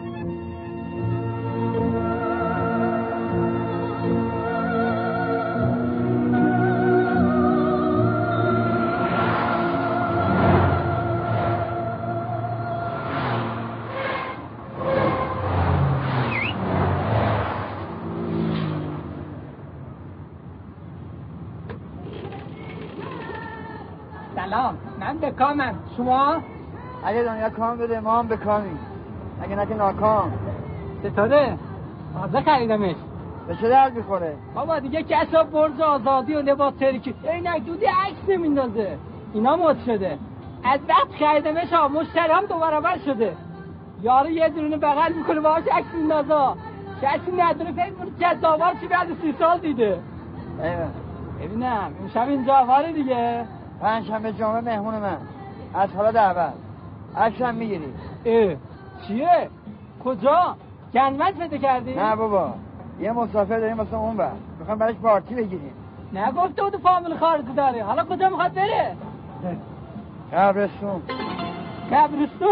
Speaker 12: سلام، من به کامم. شما؟
Speaker 2: اگه دنیا کام بده ما هم به کامیم. اگه نه که ناکام.
Speaker 12: ستاره تازه خریدمش.
Speaker 2: به چه درد میخوره؟
Speaker 12: بابا دیگه کسا برج آزادی و لباس ترکی عینک دودی عکس نمیندازه. اینا مد شده. از وقت خریدمش ها مشتری هم دو برابر شده. یارو یه درونه بغل میکنه باهاش عکس میندازه. کسی نداره فکر کنه جذابار چی بعد سی سال دیده.
Speaker 2: ایوه
Speaker 12: ببینم امشب اینجا آواره دیگه.
Speaker 2: پنجشنبه جمعه مهمون من. از حالا دعوت. عکسم میگیری.
Speaker 12: اه چیه؟ کجا؟ گنمت پیدا کردی؟
Speaker 2: نه بابا یه مسافر داریم واسه اون بر میخوام براش پارتی بگیریم.
Speaker 12: نگفته بود فامیل خارجی داره. حالا کجا میخواد بره؟
Speaker 2: قبرستون.
Speaker 12: قبرستون؟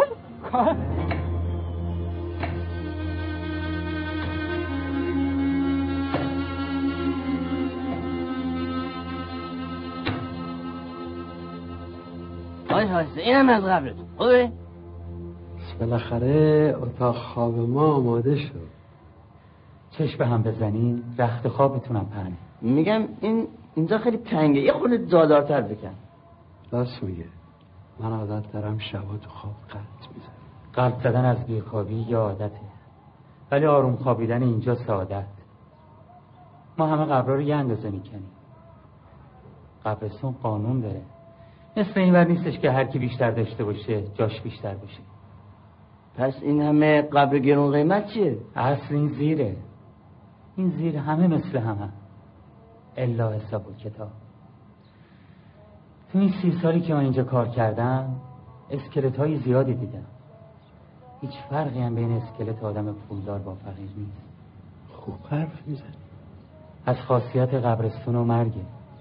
Speaker 1: آی هایسته این هم از قبرتون خوبه؟
Speaker 10: بالاخره اتاق خواب ما آماده شد.
Speaker 16: چشم هم بزنین رخت خوابتونم پهنه.
Speaker 1: میگم این اینجا خیلی تنگه یه خورده جادارتر بکن.
Speaker 10: راست میگه. من عادت دارم شبا تو خواب قلط میزنم.
Speaker 16: قلط زدن از بیخوابی یه عادته ولی آروم خوابیدن اینجا سعادت. ما همه قبرها رو یه اندازه میکنیم. قبرستون قانون داره. مثل این ور نیستش که هر کی بیشتر داشته باشه جاش بیشتر باشه.
Speaker 1: پس این همه قبر گرون قیمت چیه؟
Speaker 16: اصل این زیره. این زیر همه مثل همه الا حساب و کتاب. تو این سی سالی که من اینجا کار کردم اسکلت های زیادی دیدم. هیچ فرقی هم بین اسکلت آدم پولدار با فقیر نیست.
Speaker 10: خوب حرف میزنی.
Speaker 16: از خاصیت قبرستون و مرگه.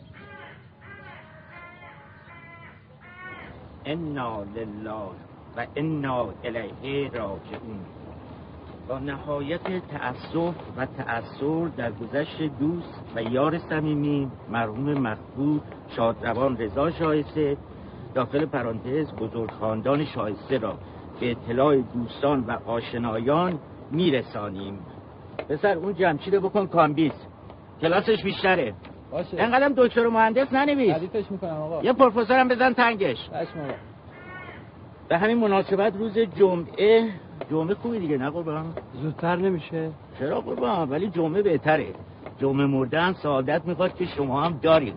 Speaker 8: انا لله و انا الیه راجعون. با نهایت تأسف و تأثر در گذشت دوست و یار صمیمی مرحوم مقبول شادروان رضا شایسته داخل پرانتز بزرگ خاندان شایسته را به اطلاع دوستان و آشنایان میرسانیم. پسر اون جمشید بکن کامبیز، کلاسش بیشتره.
Speaker 12: باشه.
Speaker 8: انقدرم دکتر و مهندس ننویس.
Speaker 12: ردیفش میکنم آقا.
Speaker 8: یه پروفسورم بزن تنگش.
Speaker 12: چشم آقا.
Speaker 8: به همین مناسبت روز جمعه، جمعه خوبی دیگه نه قربان؟
Speaker 10: زودتر نمیشه؟
Speaker 8: چرا قربان؟ ولی جمعه بهتره. جمعه مرده هم سعادت میخواد که شما هم داریم.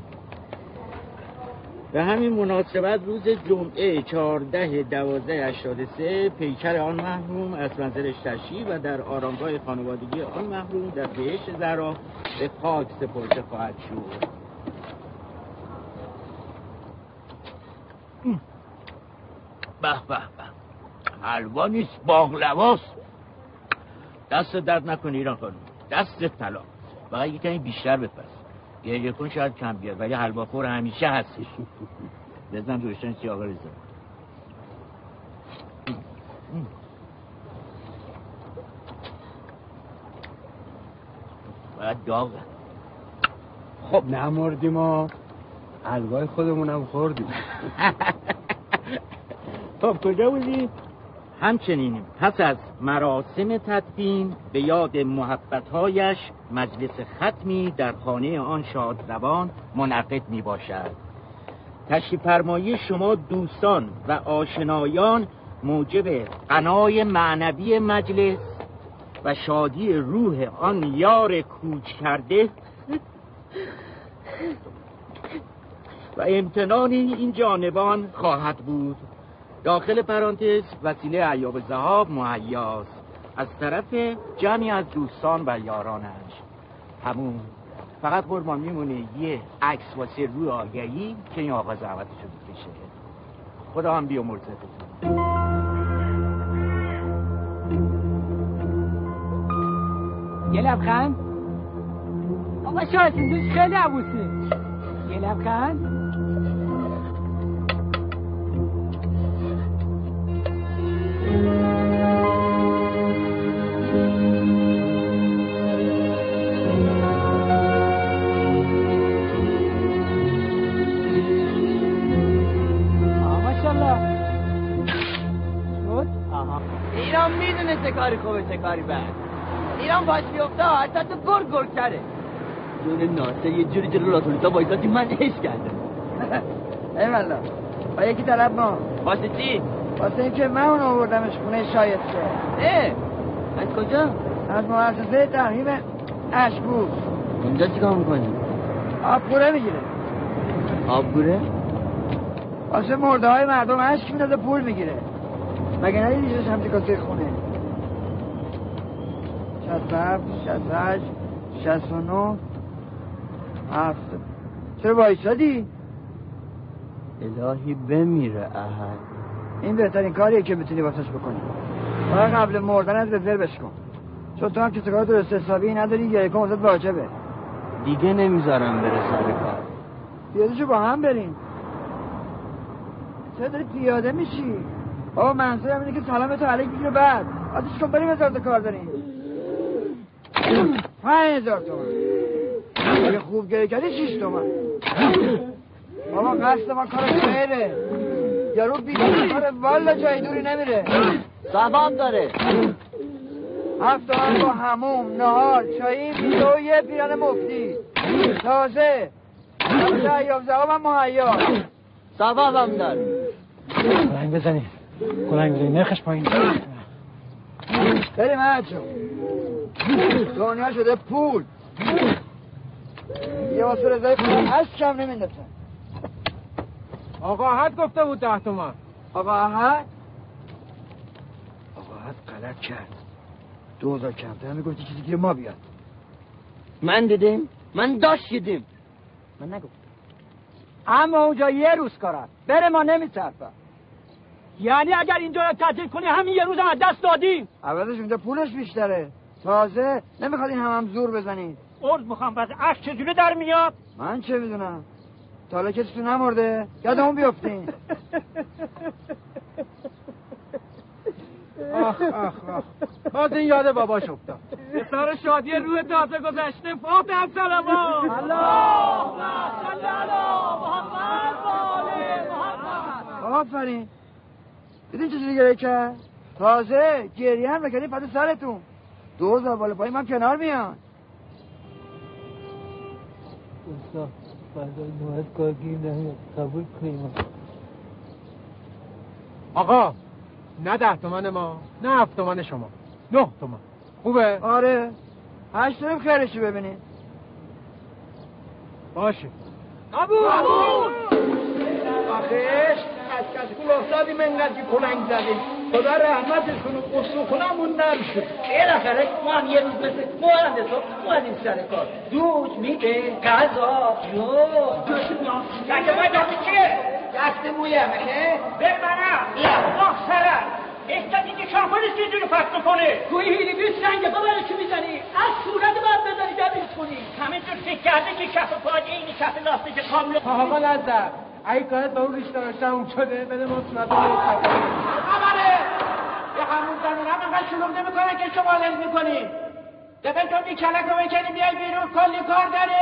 Speaker 8: به همین مناسبت روز جمعه چهارده دوازده هشتاد و سه پیکر آن محروم از منزلش تشریف و در آرامگاه خانوادگی آن محروم در بهشت زهرا به خاک سپرده خواهد شد. به به به، حلوا نیست باقلواست. دست درد نکنی ایران خانم، دست طلا. فقط یه کمی بیشتر بپس، گریه کن شاید کم بیاد ولی حلوا خور همیشه هستش. بزن روشن چی آقا رضا. باید داغه.
Speaker 10: خب نمردیم ما حلوای خودمونم خوردیم.
Speaker 8: خب کجا بودی؟ همچنین پس از مراسم تدفین به یاد محبت‌هایش مجلس ختمی در خانه آن شادروان منعقد می باشد. تشریف فرمایی شما دوستان و آشنایان موجب غنای معنوی مجلس و شادی روح آن یار کوچ کرده و امتنان این جانبان خواهد بود. داخل پرانتز وسیله عیاب ذهاب مهیاست از طرف جمعی از دوستان و یارانش. همون فقط قربان میمونه یه عکس واسه روی آگهی که این آقا زحمتشو بکشه. خدا هم بیامرزتون.
Speaker 12: یه لبخند. آقا شاید دوست خیلی عبوسی. یه لبخند.
Speaker 1: ایران میدونه چه کاری خوبه چه کاری بد. ایران باش بیفته حتی تو گر گر کره. جون ناسه یه جوری جلو راتولیتا بایستادی من عشق کردم.
Speaker 2: ای والله با یکی طرف ما
Speaker 1: واسه چی؟
Speaker 2: واسه اینکه من اون آوردمش خونه شایسته.
Speaker 1: اه از کجا؟
Speaker 2: از مؤسسه ترحیم اشکو.
Speaker 1: اونجا چی کار میکنی؟
Speaker 2: آبگوره میگیره.
Speaker 1: آبگوره؟
Speaker 2: واسه مرده های مردم اشک میدازه پول میگیره. مگه ندیدیش همچه کاسه خونه؟ شصت و هفت شصت و هشت شصت و نه هفت. چرا بایستادی؟
Speaker 1: الهی بمیره احد.
Speaker 2: این بهترین کاریه که بتونی واسش بکنی. باید قبل مردن از رزروش کن، چون تو هم کسی کار درست حسابی نداری. گریه کن واسه واجبه.
Speaker 1: دیگه نمیذارم بره سر کار.
Speaker 2: پیاده شو با هم بریم. چرا داری پیاده میشی؟ آقا منظورم اینه که سلامتو علیک بگیر بعد آتیش کن بریم. هزار تا کار داریم. پنج هزار تومن. اگه خوب گریه کردی شیش تومن. بابا قصد ما کار خیره. یارو بیدار کار والا جای دوری نمیره.
Speaker 1: ثواب داره.
Speaker 2: هفت تومن با هموم نهار چایی ویدیو و یه پیران مفتی تازه. همه عیاب زهاب هم مهیا.
Speaker 1: ثواب هم داره.
Speaker 10: کلنگ بزنی کلنگ بزنی نرخش پایین.
Speaker 2: بریم هرچون دنیا شده پول. یه واسه رضای پول از کم نمیندازن.
Speaker 13: آقا احد گفته بود ده تومن.
Speaker 2: آقا احد آقا احد غلط کرد. دوزار کمتر میگفتی چیزی گیر ما بیاد.
Speaker 1: من دیدیم من داشت دیدیم من نگفت.
Speaker 12: اما اونجا یه روز کارم بره ما نمیصرفم. یعنی اگر اینجا رو تعطیل کنی همین یه روز هم از دست دادیم.
Speaker 2: عوضش اونجا پولش بیشتره. تازه نمیخواد این هم هم زور بزنید.
Speaker 12: عرض میخوام بس عشق چجوری در میاد؟
Speaker 2: من چه میدونم. تا حالا کسی تو نمرده یادمون بیافتین.
Speaker 13: آخ آخ آخ باز این یاد باباش افتاد.
Speaker 12: سر شادی روح تازه گذشته فاتح سلام. الله صل علی محمد و آل محمد.
Speaker 2: آفرین. دیدین چجوری گریه کرد؟ تازه گریه هم نکنی پد سرتون. دو هزار بالا پای من کنار میان.
Speaker 12: استاد فردا نوعت کارگیر نمیاد قبول کنیم.
Speaker 15: آقا نه ده تومن ما نه هفت تومن شما، نه تومن خوبه؟
Speaker 2: آره هشت تومن خیرشی ببینید.
Speaker 15: باشه
Speaker 14: قبول قبول. آخیش از کس کل افتادیم اینقدر که کلنگ زدیم. خدا رحمتش کنه استخونمون نرم شد. بالاخره ما هم یه روز مثل مهندس ها اومدیم سر کار. دوش میده غذا جو دوش میام که باید دستی چیه؟ دست مویم که؟ ببرم یا آخسره احتاجی که شامپانیست که جونو فست کنه. توی هیلی بیش سنگه با برای چی میزنی؟ از صورت باید بزنی دبیز کنی. همه جور فکر کرده که کف پاجه اینی کف لاستیک کامل.
Speaker 15: آقا نظر اگه کارت با اون ریش داشته اون شده بده ما صورت رو
Speaker 14: خبره به همون زنون هم اینقدر شلوغ نمی کنن که شما لنگ میکنی. دفعه تو بی کلک رو بکنی بیای بیرون کلی کار داره.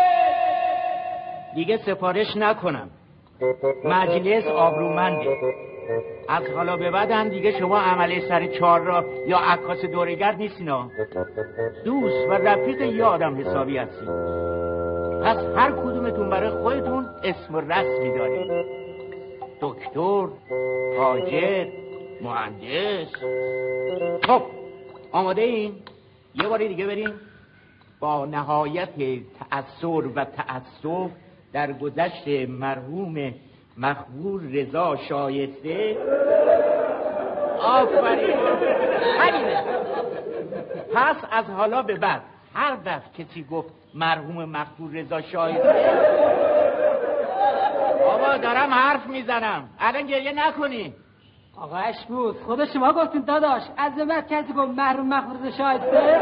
Speaker 8: دیگه سفارش نکنم. مجلس آبرومنده. از حالا به بعد هم دیگه شما عمله سر چهار را یا عکاس دوره‌گرد نیستینا. دوست و رفیق یه آدم حسابی هستین. پس هر کدومتون برای خودتون اسم و رسمی دارید. دکتر، تاجر، مهندس. خب آماده این؟ یه باری دیگه بریم با نهایت تأثر و تأسف در گذشت مرحوم مخبور رضا شایسته. آفرین همینه. پس از حالا به بعد هر وقت کسی گفت مرحوم مخبور رضا شایسته، بابا دارم حرف میزنم، الان گریه نکنی.
Speaker 12: آقا اشبوز خود شما گفتین داداش از بعد کسی گفت مرحوم مخبور رضا شایسته.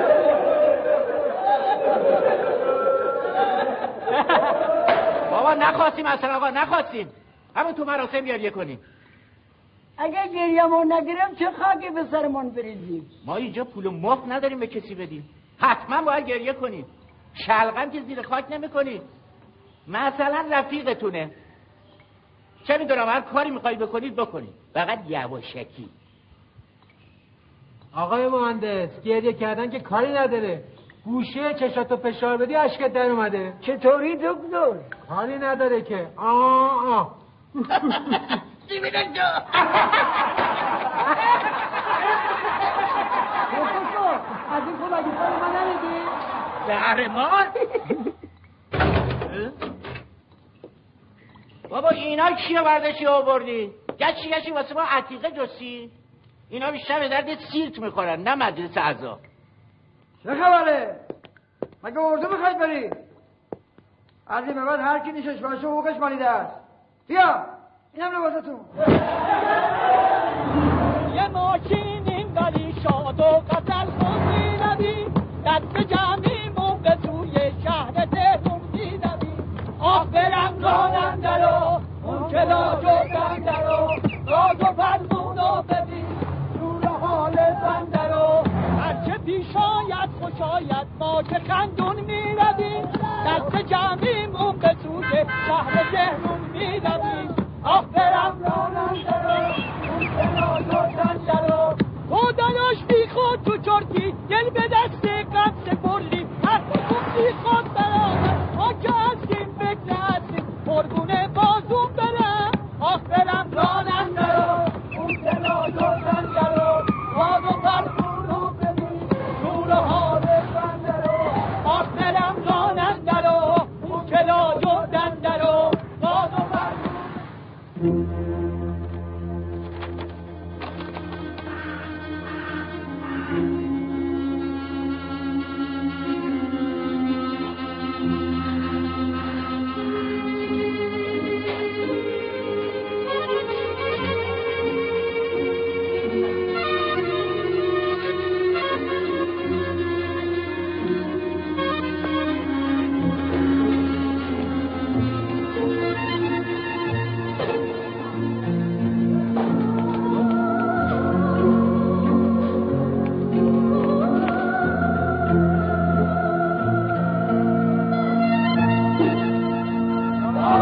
Speaker 8: بابا نخواستیم اصلا، آقا نخواستیم، همون تو مراسم گریه کنیم.
Speaker 14: اگه گریه‌مون نگیرم چه خاکی به سرمون بریزیم؟
Speaker 8: ما اینجا پول مفت نداریم به کسی بدیم، حتما باید گریه کنیم. شلغم که زیر خاک نمی کنیم. مثلا رفیقتونه، چه میدونم هر کاری میخوایی بکنید بکنید، فقط یواشکی.
Speaker 15: آقای مهندس گریه کردن که کاری نداره، گوشه چشاتو فشار بدی اشکت در اومده.
Speaker 14: چطوری دکتر؟
Speaker 15: کاری نداره که. آه آه
Speaker 14: چی میدن جا؟
Speaker 12: از این کل اگه کاری من نمیدی؟
Speaker 8: زهرمان بابا اینا کیو برداشتی آوردی؟ گچی گچی واسه ما عتیقه جستی؟ اینا بیشتر به درد سیرک میخورن نه مجلس اعضا.
Speaker 2: چه خبره؟ مگه اردو میخواید بری؟ از این به بعد هر کی نیشش باشه حقوقش مالیده است. بیا اینم لباستون.
Speaker 6: یه ماشینیم ولی شاد و قتل خود میرویم، دست جمعیمون به سوی شهر تهرون میرویم. آخ برم راننده رو اون که لاجرده رو، راز و فرمون رو ببین نور حال بنده رو. هرچه پیش آید خوش آید ما که خندون میرویم، دست جمعیمون به سوی شهر تهرون میرویم. آخ برم راننده رو اون که لاجرده رو، خدایاش بی خود تو چرتی دل به دست قد سپردیم. هر کدوم بی خود برامد ما که هستیم فکر هستیم قربونه بازون برم. آخ برم راننده رو اون که لاجرده رو، باد و فرمون رو ببین نور حال بنده رو. آخ برم راننده رو اون که لاجرده رو، باد و فرمون.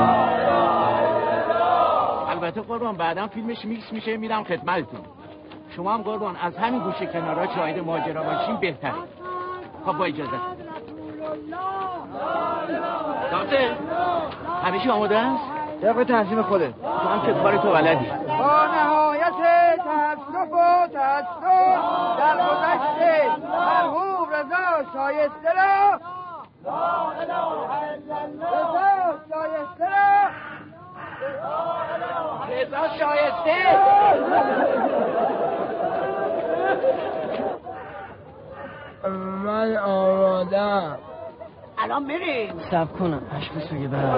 Speaker 8: بعدم فیلمش میکس میشه میدم خدمتتون. شما هم قربان از همین گوشه کنارها شاهد ماجرا باشین بهتره. خب با اجازه دکتر همه چی آماده است؟
Speaker 2: طبق تنظیم خوده.
Speaker 8: تو هم که کار تو بلدی.
Speaker 2: با نهایت تأسف و تأسف در گذشت مرحوم رضا شایسته را رضا شایسته را
Speaker 8: رضا شایسته
Speaker 11: من آمادم.
Speaker 1: الان بریم. سب کنم اشکوس بگه برم.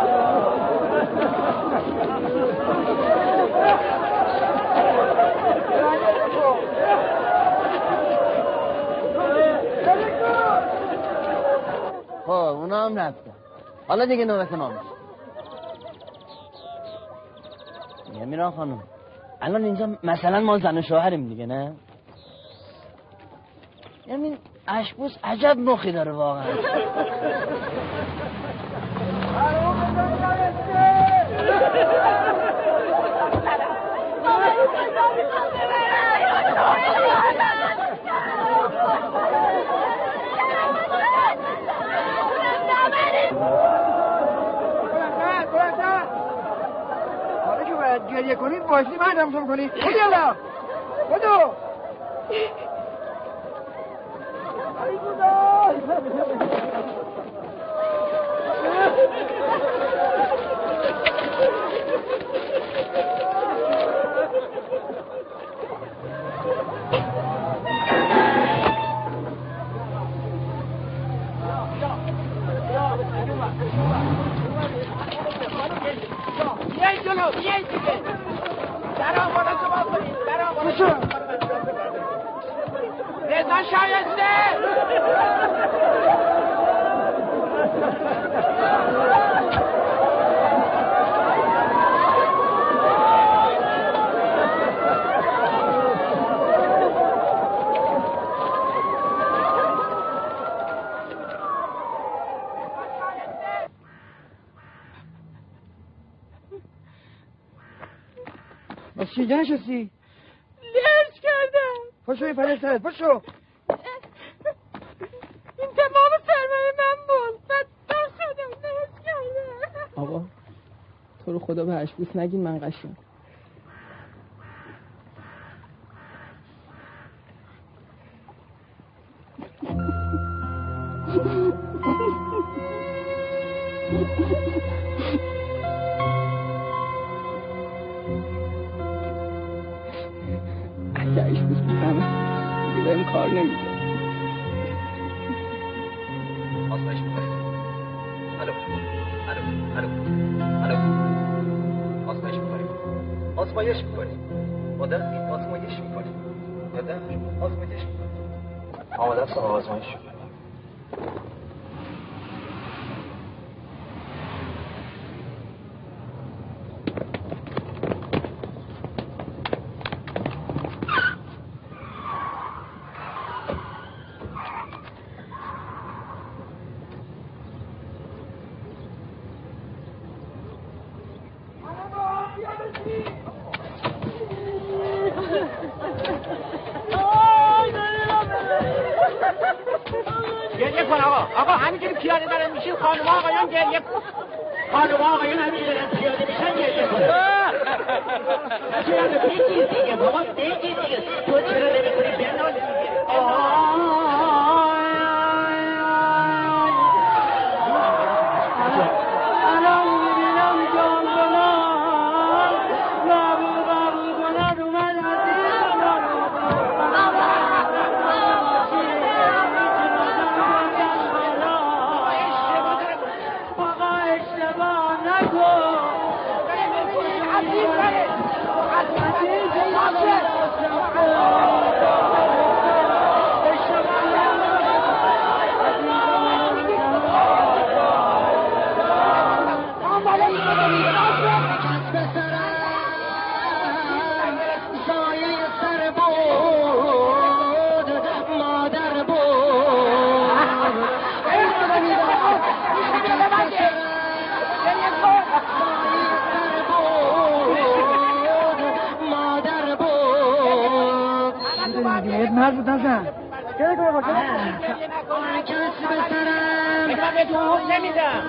Speaker 1: خب اونا هم رفتن. حالا دیگه نوبت ما میشه. میگه میران خانم الان اینجا مثلا ما زن و شوهریم دیگه نه؟ یعنی اشکبوس عجب مخی داره واقعا.
Speaker 2: حالا که باید گریه کنید باشی من دمتون کنید. خودی الله خودو
Speaker 6: بیاین جلو بیاین دیگه درام بالا شما کنید درام بالا شما رضا شایسته
Speaker 2: بس چی جا نشستی؟
Speaker 6: لرز کردم.
Speaker 2: پاشو این پدر سرت پاشو.
Speaker 6: این تمام سرمایه من بود. بدبخت شدم لرز کردم.
Speaker 12: آقا تو رو خدا به اشکبوس نگین من قشنگ. اگه اشکبوس بفهمه دیگه بهم کار نمیده.
Speaker 5: آزمایش میکنید. الو الو الو الو آزمایش میکنید. آزمایش میکنید. مادر آزمایش میکنید. مادر آزمایش میکنید. آماده است آزمایش.
Speaker 8: گریه کن آقا آقا همینجوری پیاده دارن میشین خانم آقایان گریه خانم آقایان همینجوری دارن پیاده میشن گریه کن چرا بگید دیگه بابا بگید دیگه تو چرا نمی کنی بنال
Speaker 6: الان میبینم جان کنم نبود نبود کنم اومد عزیز
Speaker 8: حقتون نمیدم.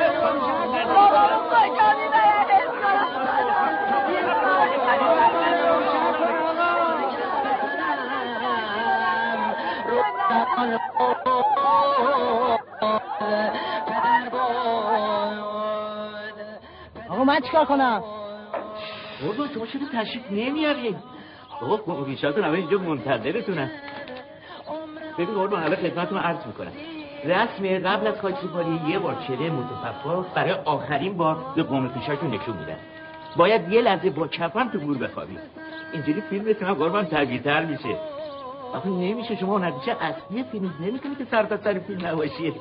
Speaker 1: آقا من چیکار کنم؟
Speaker 8: بابا شما چرا تشریف نمیارین؟ آقا گوگیشاتون همه اینجا منتظرتونن. ببین قربان حالا خدمتتون عرض میکنم. رسم قبل از خاکسپاری یه بار چله متوفا برای آخرین بار به قوم پیشاشون نشون میدن. باید یه لحظه با کفن تو گور بخوابید. اینجوری فیلمتون هم قربان طبیعی‌تر میشه. آخه نمیشه شما نتیجه اصلی فیلم نمیکنید که سر تا سر فیلم نباشید.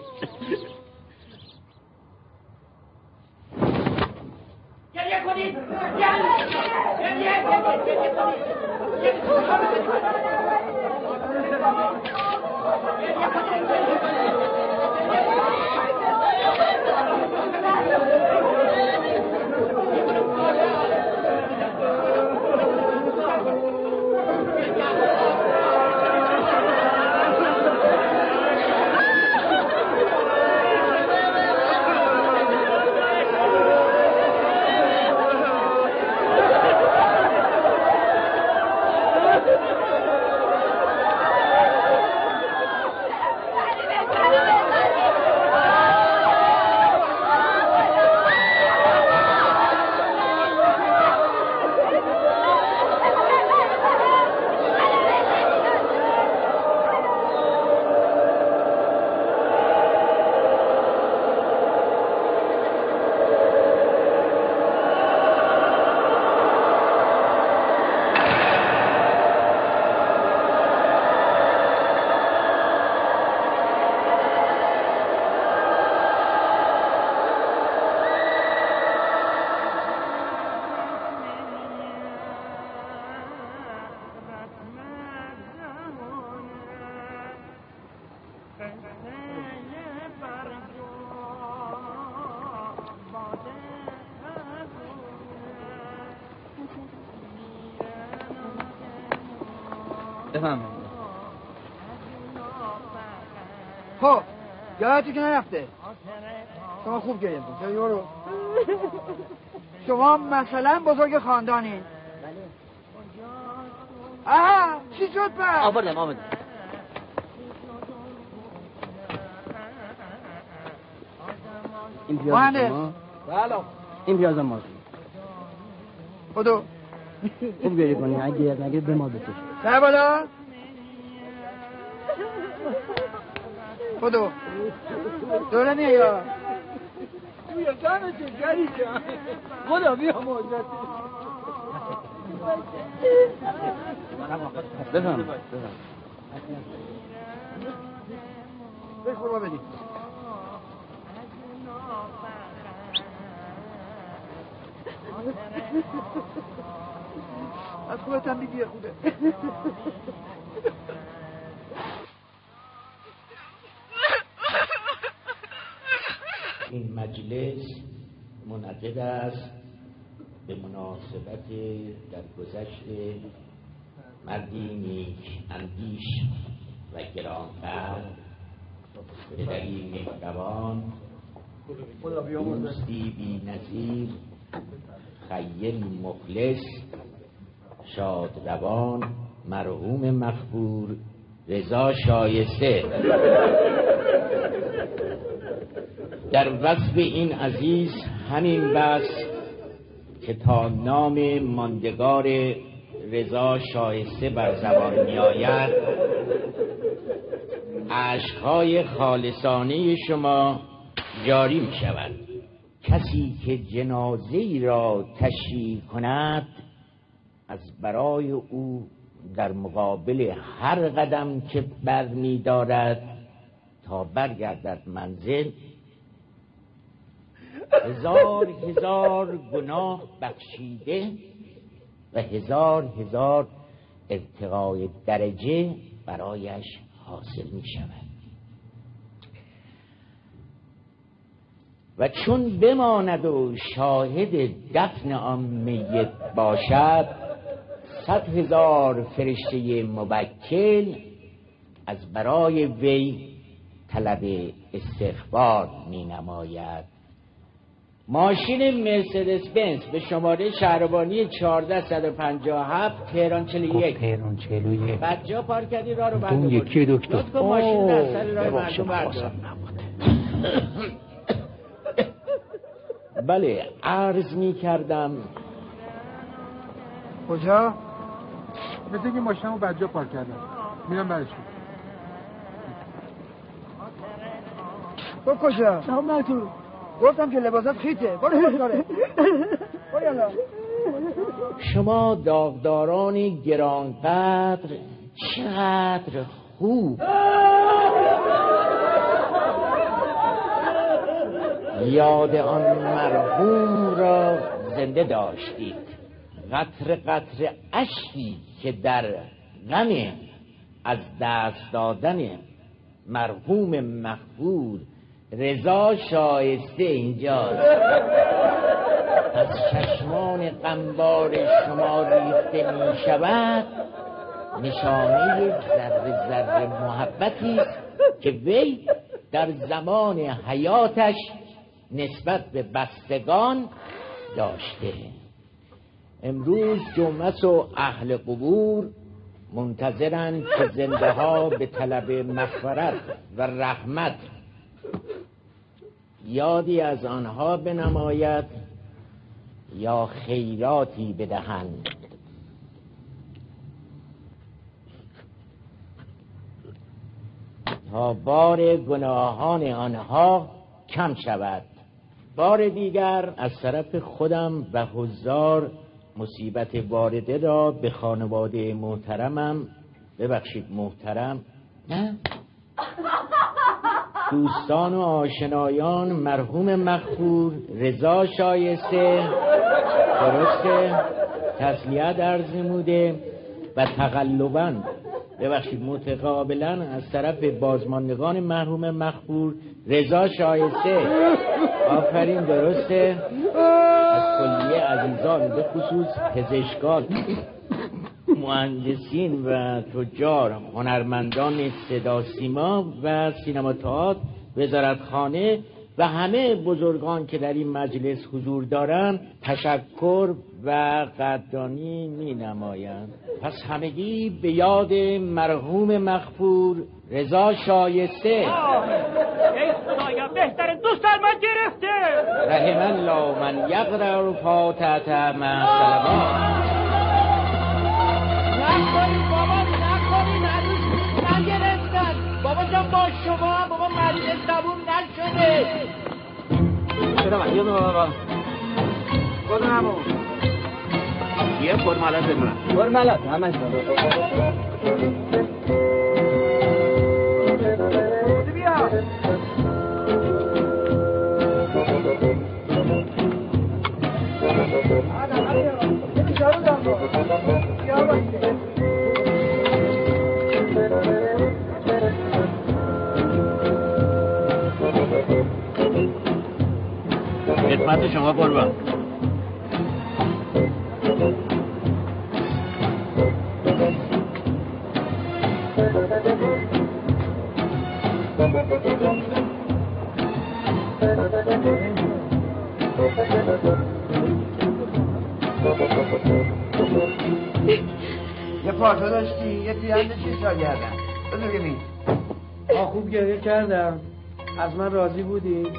Speaker 6: گریه کنید! گریه
Speaker 1: بفهم.
Speaker 2: خب یادتی که نرفته شما خوب گریه کن. یورو شما مثلا بزرگ خاندانی. آها چی شد پس؟
Speaker 1: آوردم آوردم. این پیاز شما؟
Speaker 2: بله.
Speaker 1: این پیاز ما.
Speaker 2: خودو
Speaker 1: خوب گریه کنی اگه نگه به ما بکش.
Speaker 2: سر بالا. خودو دوره نیا
Speaker 12: بیا جانه چه جایی جان خدا بیا موجودی
Speaker 1: بفهم.
Speaker 2: بش برو بدی. از خودت هم بگیر خوده.
Speaker 8: این مجلس منعقد است به مناسبت درگذشت مردی نیک اندیش و گرانقدر، پدری مهربان، دوستی بی نظیر، خیری مخلص، شادروان، مرحوم مغفور رضا شایسته. در وصف این عزیز همین بس که تا نام ماندگار رضا شایسته بر زبان می آید، عشقهای خالصانه شما جاری می شود. کسی که جنازه‌ای را تشییع کند از برای او در مقابل هر قدم که بر می دارد تا برگردد منزل هزار هزار گناه بخشیده و هزار هزار ارتقای درجه برایش حاصل می شود. و چون بماند و شاهد دفن آن میت باشد، صد هزار فرشته موکل از برای وی طلب استخبار می نماید. ماشین مرسدس بنز به شماره شهربانی چهارده صد و پنجاه و هفت تهران چهل و یک.
Speaker 16: تهران چهل و یک.
Speaker 8: بچه‌ها پارک کردی راه رو بنده
Speaker 16: اون یکی دکتر.
Speaker 8: لطفاً ماشین در سر راه مردم بردار. بله عرض می کردم.
Speaker 2: کجا؟
Speaker 15: مثل که ماشینمو بجا پارک کردم. میرم برش.
Speaker 2: تو کجا؟
Speaker 11: نه تو.
Speaker 2: گفتم که لباسات خیته. برو کاره. برو یالا.
Speaker 8: شما داغداران گرانقدر چقدر خوب یاد آن مرحوم را زنده داشتید. قطر قطر اشکی که در غم از دست دادن مرحوم مغفور رضا شایسته اینجاست. از چشمان غمبار شما ریخته می شود نشانه ذره ذره محبتی که وی در زمان حیاتش نسبت به بستگان داشته. امروز جمعه و اهل قبور منتظرند که زنده ها به طلب مغفرت و رحمت یادی از آنها بنماید یا خیراتی بدهند. تا بار گناهان آنها کم شود. بار دیگر از طرف خودم و حضار مصیبت وارده را به خانواده محترمم، ببخشید محترم نه دوستان و آشنایان مرحوم مغفور رضا شایسته درسته تسلیت عرض نموده و تقلباً ببخشید متقابلاً از طرف بازماندگان مرحوم مغفور رضا شایسته آفرین درسته از کلیه عزیزان به خصوص پزشکان مهندسین و تجار هنرمندان صدا سیما و سینما تئاتر وزارتخانه و همه بزرگان که در این مجلس حضور دارند تشکر و قدردانی می نمایند. پس همگی به یاد مرحوم مغفور رضا شایسته.
Speaker 12: ای خدایا بهترین دوست در من گرفته.
Speaker 8: رحم الله من یقرأ فاتحه مع السلام.
Speaker 12: نکنین بابا نکنین هنوز نگرفتن. بابا جان با شما بابا مریض زبون نشده.
Speaker 1: چرا من یادم بابا
Speaker 2: کدوم همون
Speaker 8: یه فرمالات بگم
Speaker 1: فرمالات همش
Speaker 2: بیا
Speaker 8: خدمت شما قربان.
Speaker 2: یه پارچه داشتی یه پیرنده چی سال گردن بذار بگمین.
Speaker 10: آه خوب گریه کردم. از من راضی بودی؟
Speaker 8: ایوال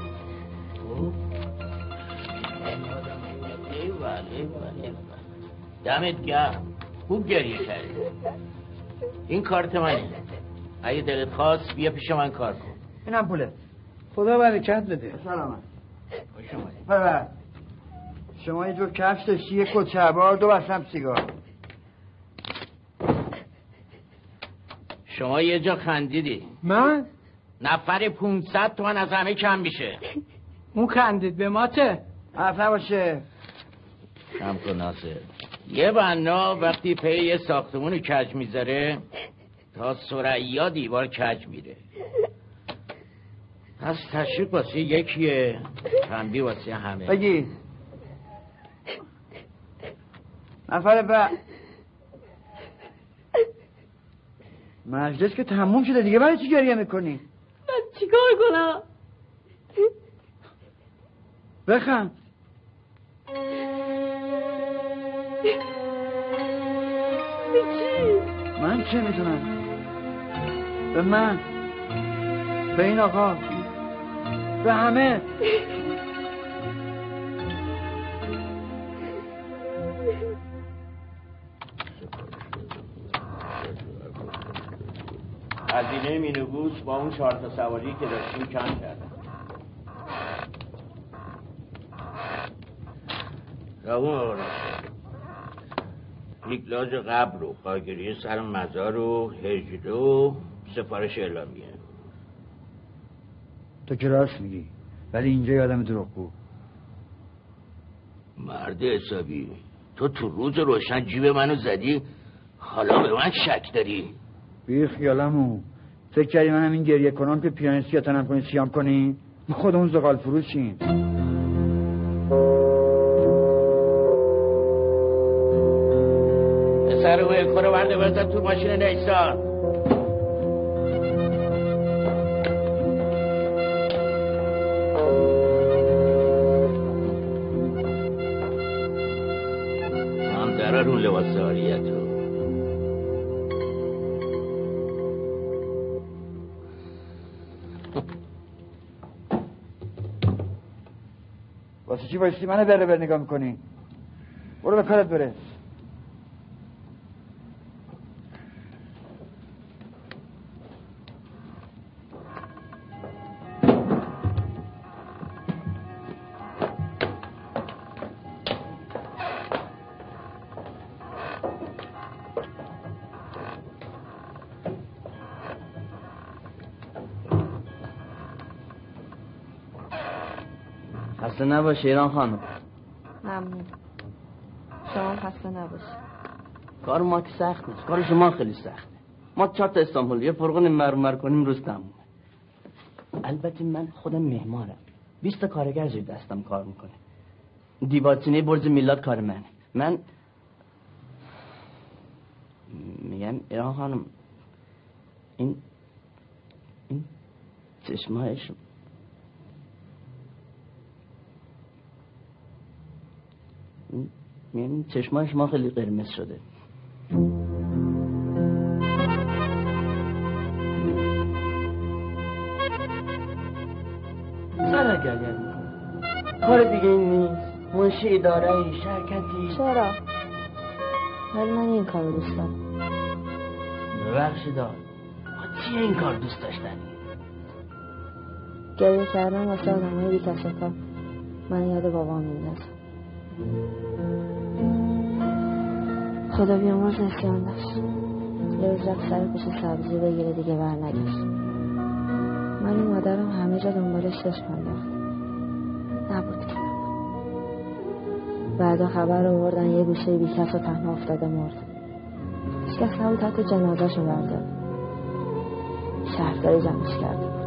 Speaker 8: ایوال ایوال دمت گرم خوب گریه کردی. این کارت منه اگه دلت خواست بیا پیش من کار کن.
Speaker 2: اینم پوله.
Speaker 10: خدا برکت بده.
Speaker 2: سلامت. ببر شما یه جور کفش داشتی یه کت شلوار دو بستم سیگار.
Speaker 8: شما یه جا خندیدی.
Speaker 10: من؟
Speaker 8: نفر پونصد تومن از همه کم میشه.
Speaker 10: اون خندید به ما چه؟
Speaker 2: حرف نباشه.
Speaker 8: کم کن ناصر. یه بنا وقتی پی یه ساختمون کج میذاره تا ثریا دیوار کج میره. پس تشریف واسه یکیه تنبیه واسه همه.
Speaker 2: بگی نفر بعد مجلس که تموم شده دیگه برای چی گریه میکنی؟
Speaker 7: من چی چیکار کنم؟
Speaker 2: بخند.
Speaker 7: به چی؟
Speaker 2: من چه میدونم؟ به من، به این آقا، به همه.
Speaker 8: هزینه مینوبوس با اون چهار تا سواری که داشتیم کم کردم. روان نیکلاج قبر و کارگری سر مزار و هجده و سفارش اعلامیه.
Speaker 2: تو که راست میگی، ولی اینجا یادم دروغگو.
Speaker 8: مرد حسابی، تو تو روز روشن جیب منو زدی، حالا به من شک داری؟
Speaker 2: بی خیالمو فکر کردی من همین گریه کنم که پیانیستی یا تنم کنی سیام کنی؟ ما خودمون زغال فروشیم.
Speaker 8: پسر او الکو رو برده بزن تو ماشین نیسان. هم درار اون لباس آریتو.
Speaker 2: واسه چی بایستی منو بره بر نگاه میکنی؟ برو به کارت برس.
Speaker 1: خسته نباشی ایران خانم.
Speaker 4: ممنون. شما خسته نباشی.
Speaker 1: کار ما که سخت نیست، کار شما خیلی سخته. ما چهار تا استانبول یه فرقون مرمر کنیم روز تمومه. البته من خودم مهمانم، بیست تا کارگر زیر دستم کار میکنه. دیوارچینه برج میلاد کار منه. من میگم ایران خانم، این این چشمایش این چشمای شما خیلی قرمز شده. چرا گریه میکنی؟ کار دیگه این نیست؟ منشی اداره شرکتی؟
Speaker 4: چرا؟ ولی من این کار رو دوست دارم.
Speaker 1: ببخشید آقا، چیه این کار دوست داشتنی؟
Speaker 4: گریه کردن واسه آدمای بی کس و کار من یاد بابام میندازم. خدا بیامرز نسیان داشت. یه روز رفت سر کوچه سبزی بگیره دیگه برنگشت. من و مادرم همه جا دنبالش چشم انداختیم، نبود که بعدا خبر آوردن یه گوشه بی کس و تنها افتاده مرد. هیچکس نبود حتی جنازه‌شو برداره. شهرداری جمعش کرده بود.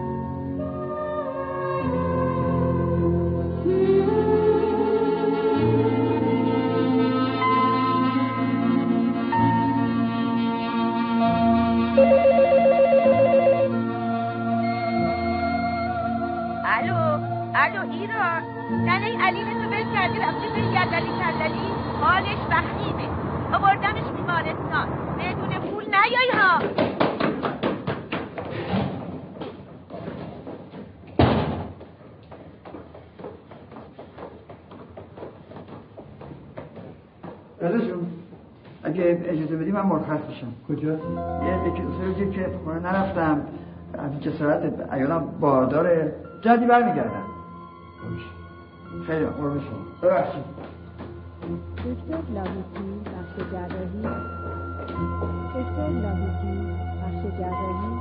Speaker 2: اگه اجازه بدی من مرخص میشم.
Speaker 10: کجا؟
Speaker 2: یه یکی دو سه روزی که خونه نرفتم، از جسارت ایالم بارداره، جدی برمیگردم. خیلی قربون شما. ببخشید.
Speaker 7: دکتر لاهوتی بخش جراحی. دکتر لاهوتی بخش جراحی.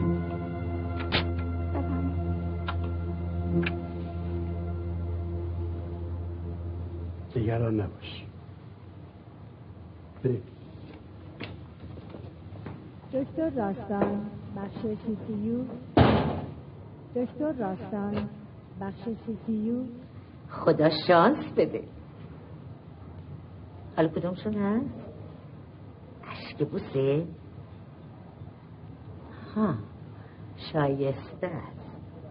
Speaker 10: نگران نباش. بریم.
Speaker 7: دکتر راستان بخش سی سی یو. دکتر راستان بخش سی سی یو.
Speaker 17: خدا شانس بده. حالا کدومشون هست؟ اشک بوسه؟ ها شایسته است.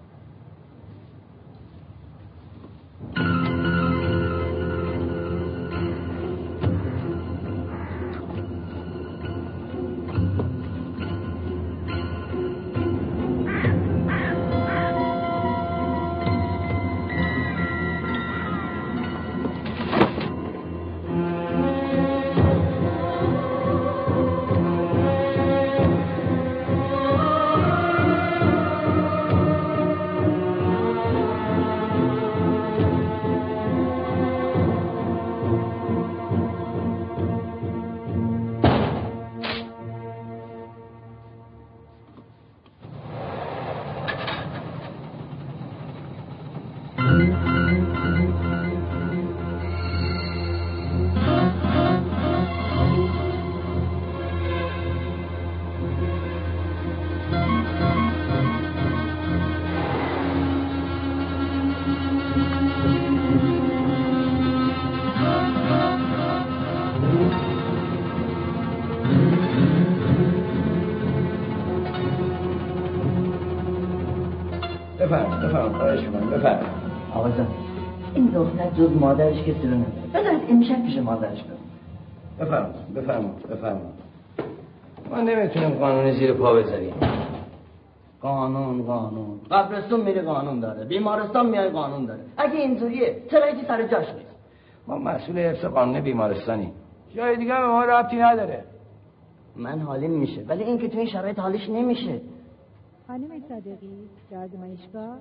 Speaker 2: بفرم بفرم خواهش می‌کنم بفرم.
Speaker 1: آقا جان این دختر جز مادرش کسی رو نداره، بذارید امشب پیش مادرش برم.
Speaker 2: بفرم بفرم بفرم. ما نمیتونیم قانون زیر پا بذاریم.
Speaker 1: قانون قانون قبرستون میری قانون داره، بیمارستان میای قانون داره. اگه اینجوریه چرا یکی سر جاش نیست؟
Speaker 2: ما مسئول حفظ قانون بیمارستانی، جای دیگه به ما ربطی نداره.
Speaker 1: من حالیم میشه ولی این که تو این شرایط حالیش نمیشه.
Speaker 18: خانم صادقی آزمایشگاه.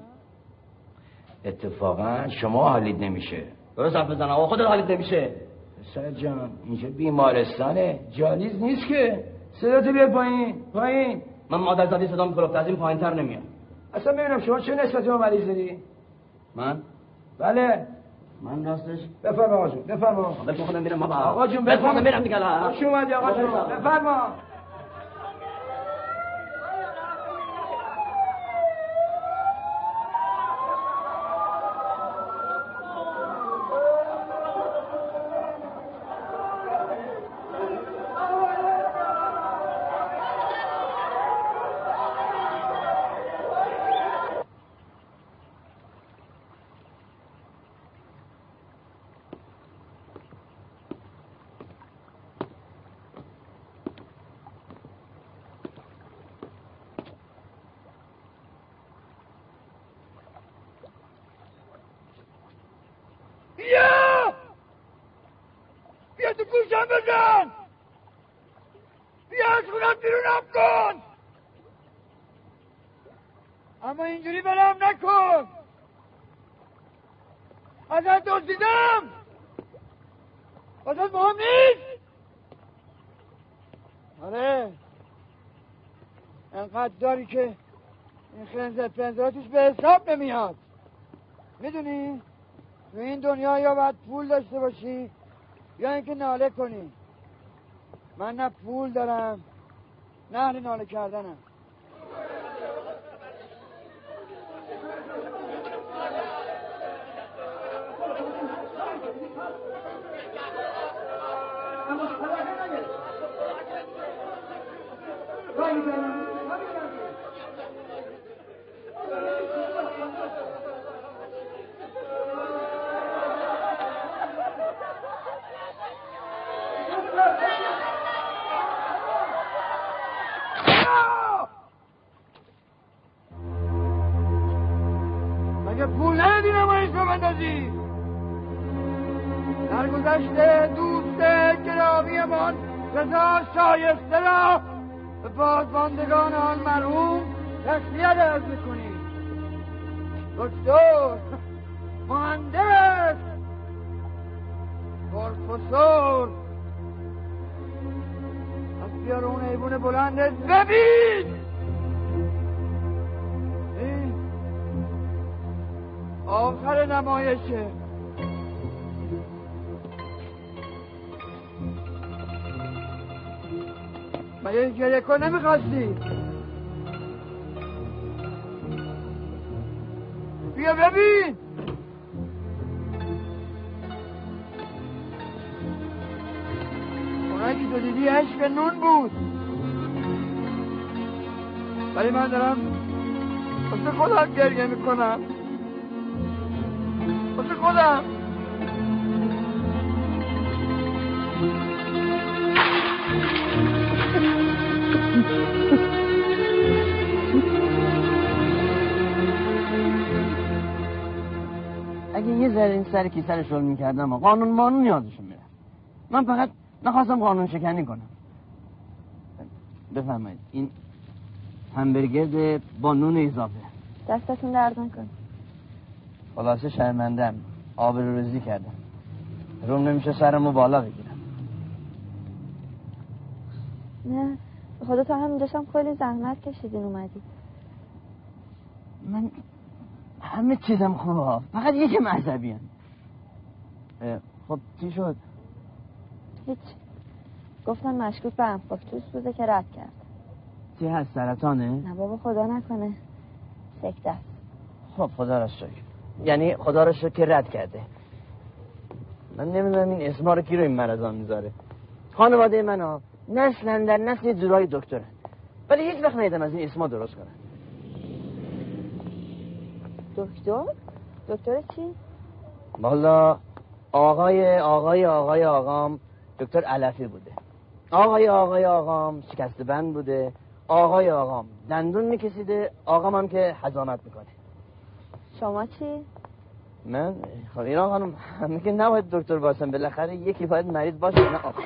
Speaker 2: اتفاقا شما حالید نمیشه.
Speaker 1: درست حرف بزن آقا، خودت حالید نمیشه.
Speaker 2: پسر جان اینجا بیمارستانه، جالیز نیست که. صداتو بیار پایین پایین.
Speaker 1: من مادرزادی صدا میکنم از این پایین تر نمیاد.
Speaker 2: اصلا ببینم شما چه نسبتی با مریض داری؟
Speaker 1: من؟
Speaker 2: بله
Speaker 1: من راستش
Speaker 2: بفرما آقا جون بفرما.
Speaker 1: بلکه خودم میرم بابا.
Speaker 2: آقا جون بفرما
Speaker 1: میرم دیگه.
Speaker 2: خوش اومدی آقا جون بفرما.
Speaker 14: بیا بیا تو گوشم بزن، بیا از خونم بیرونم کن، اما اینجوری بلم نکن. ازت دزدیدم، ازت مهم نیست. آره انقدر داری که این خنزت پنزه توش به حساب نمیاد. میدونی تو این دنیا یا باید پول داشته باشی یا اینکه ناله کنی. من نه پول دارم نه اهل ناله کردنم. مگه پول ندی نمایش رو بندازی؟ در گذشته دوست گرامیمان رضا شایسته را به بازماندگان آن مرحوم تسلیت عرض میکنی. دکتر، مهندس، پروفسور، از بیار اون ایوون بلندت ببین. این آخر نمایشه. مگه این گریه کن نمیخواستی؟ بیا ببین. اونایی که تو دیدی عشق نون بود، ولی من دارم واسه خودم گریه میکنم، واسه خودم.
Speaker 1: اگه یه ذره این سر کیسه رو شل میکردم و قانون مانون یادشون میره. من فقط نخواستم قانون شکنی کنم. بفرمایید این همبرگر با نون اضافه.
Speaker 4: دستتون درد نکن.
Speaker 1: خلاصه شرمندم، آبروریزی کردم، روم نمیشه سرمو بالا بگیرم.
Speaker 4: نه به خدا تا همینجاشم خیلی زحمت کشیدین اومدید.
Speaker 1: من همه چیزم خوبه، فقط یکم عصبیم. خب چی شد؟
Speaker 4: هیچ، گفتن مشکوک به انفاکتوس بوده که رد کرد.
Speaker 1: چی هست، سرطانه؟
Speaker 4: نه بابا خدا نکنه، سکته است.
Speaker 1: خب خدا را شکر، یعنی خدا را شکر که رد کرده. من نمیدونم این اسما رو کی رو این مرضا میذاره. خانواده من ها نسلن در نسل جورای دکتره، ولی هیچ وقت ندیدم از این اسما درست کنن.
Speaker 4: دکتر؟ دکتر چی؟
Speaker 1: والا آقای آقای آقای آقام دکتر علفی بوده، آقای آقای آقام شکست بند بوده، آقای آقام دندون میکشیده، آقام هم که حضانت میکنه.
Speaker 4: شما چی؟
Speaker 1: من خب اینا خانم همه که نباید دکتر باشم، بالاخره یکی باید مریض باشه. نه آقا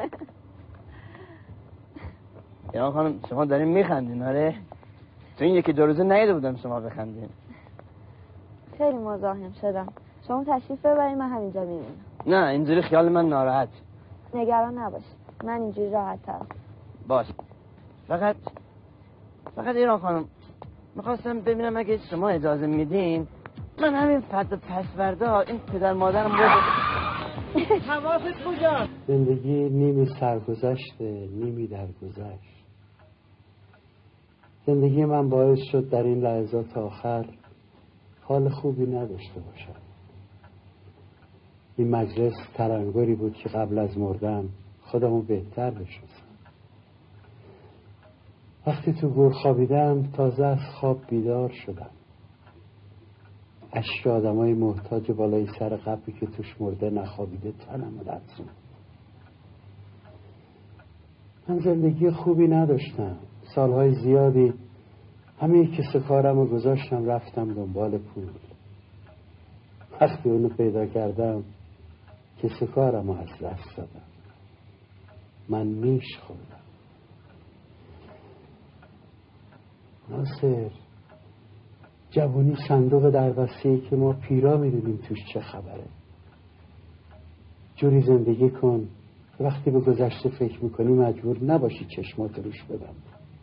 Speaker 1: اینا خانم شما دارین میخندین. آره تو این یکی دو روزه نیده بودم شما بخندین.
Speaker 4: خیلی مزاحم شدم، شما تشریف ببرید من همینجا میمونم.
Speaker 1: نه اینجوری خیال من ناراحت.
Speaker 4: نگران نباش، من اینجوری راحت ترم.
Speaker 1: باش فقط فقط ایران خانم میخواستم ببینم اگه شما اجازه میدین من همین فردا پس فردا این پدر مادرم بود.
Speaker 10: حواست کجا؟ زندگی نیمی سرگذشته نیمی درگذشت. زندگی من باعث شد در این لحظات آخر حال خوبی نداشته باشم. این مجلس ترنگری بود که قبل از مردن خودمو بهتر بشناسم. وقتی تو گور خوابیدم تازه از خواب بیدار شدم. اشک آدمای محتاج بالای سر قبری که توش مرده نخوابیده تنم لرزوند. من زندگی خوبی نداشتم. سالهای زیادی همه کس کارم رو گذاشتم رفتم دنبال پول. وقتی اونو پیدا کردم کس کارم رو از دست دادم. من میش خوردم. ناصر جوانی صندوق در وسیعی که ما پیرا میدونیم توش چه خبره. جوری زندگی کن وقتی به گذشته فکر میکنی مجبور نباشی چشمات روش ببند.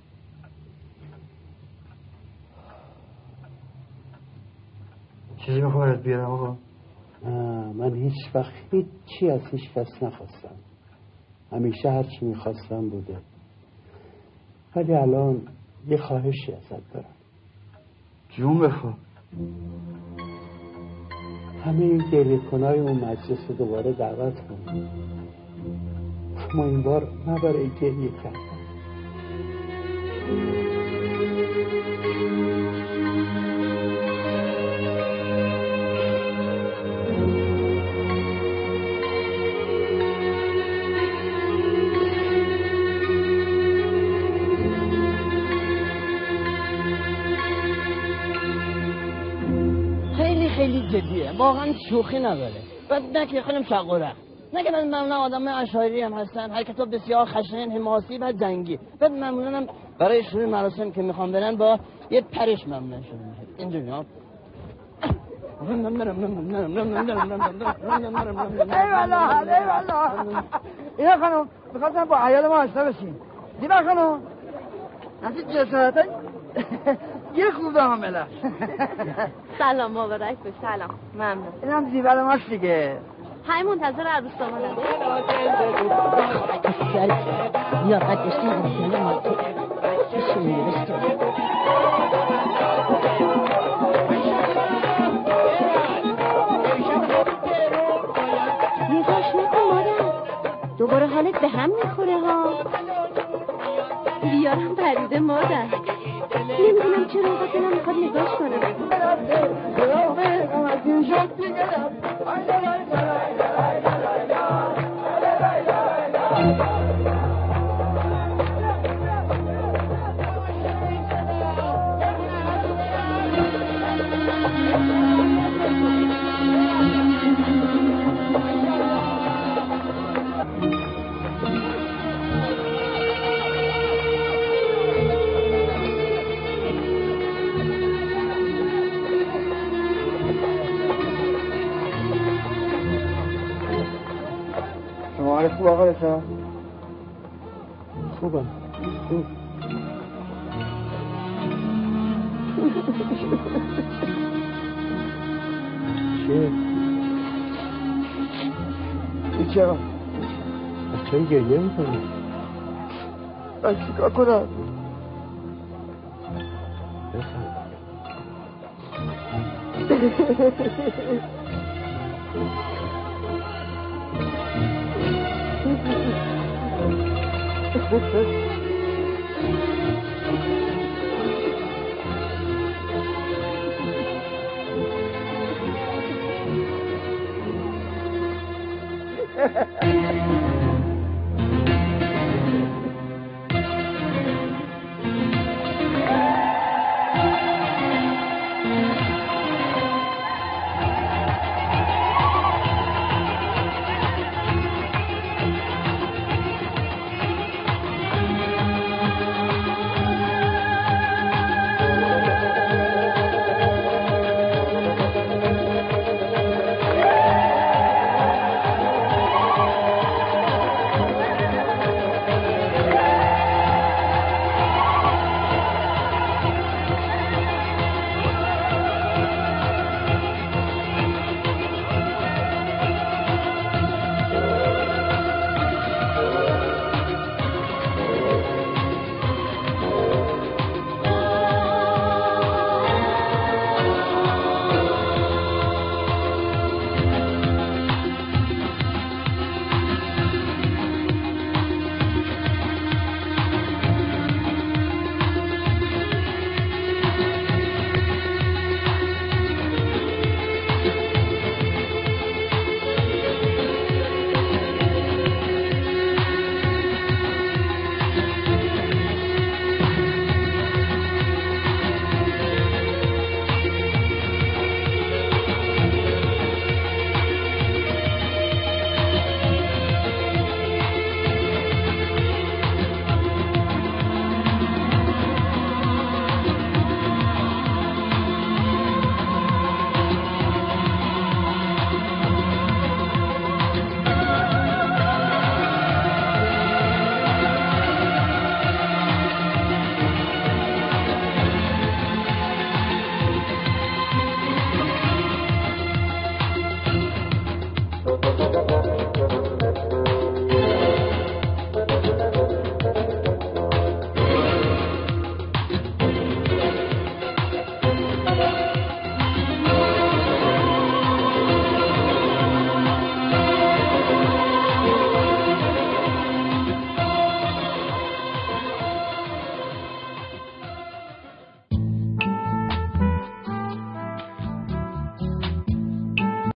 Speaker 2: چیزی میخوام بیارم آقا؟
Speaker 10: نه من هیچ وقت هیچ چی از هیچ کس نخواستم. همیشه هر چی میخواستم بوده. ولی الان یه خواهشی ازت دارم.
Speaker 2: جون بخواه.
Speaker 10: همه این گریه کنای اون مجلس رو دوباره دعوت کن. اما این بار نه برای گریه کردن.
Speaker 1: خیلی جدیه، واقعا شوخی نداره. بعد نه که خیلی شقوره، نه که من معمولا آدم اشاعری هم هستن، حرکت‌ها بسیار خشن، حماسی و جنگی. بعد معمولا هم برای شروع مراسم که میخوام برن با یه پرش معمولا شروع میشه. اینجوری ها.
Speaker 14: ایوالا ایوالا. اینا خانم میخواستم با عیال ما آشنا بشین. دیما خانم نزدیک جسارتا یه خوب عامله.
Speaker 4: سلام مبارک باش. سلام ممنون.
Speaker 14: اینم زیور ماست دیگه.
Speaker 4: های منتظر عروس دامادم.
Speaker 7: یا قد داشتیم کنیم ما بشیم میرستیم. نگاش نکن مادر، دوباره حالت به هم میخوره ها. بیارم پریده مادر، نمیدونم چرا اینقدر دلم میخواد نگاش
Speaker 14: شد دیگه خوب آقا رسا
Speaker 11: خوبم خوب چیه؟
Speaker 14: چی آقا؟
Speaker 11: چرا گریه میکنی؟
Speaker 14: من چیکار کنم؟
Speaker 11: بخند
Speaker 14: Ha ha ha.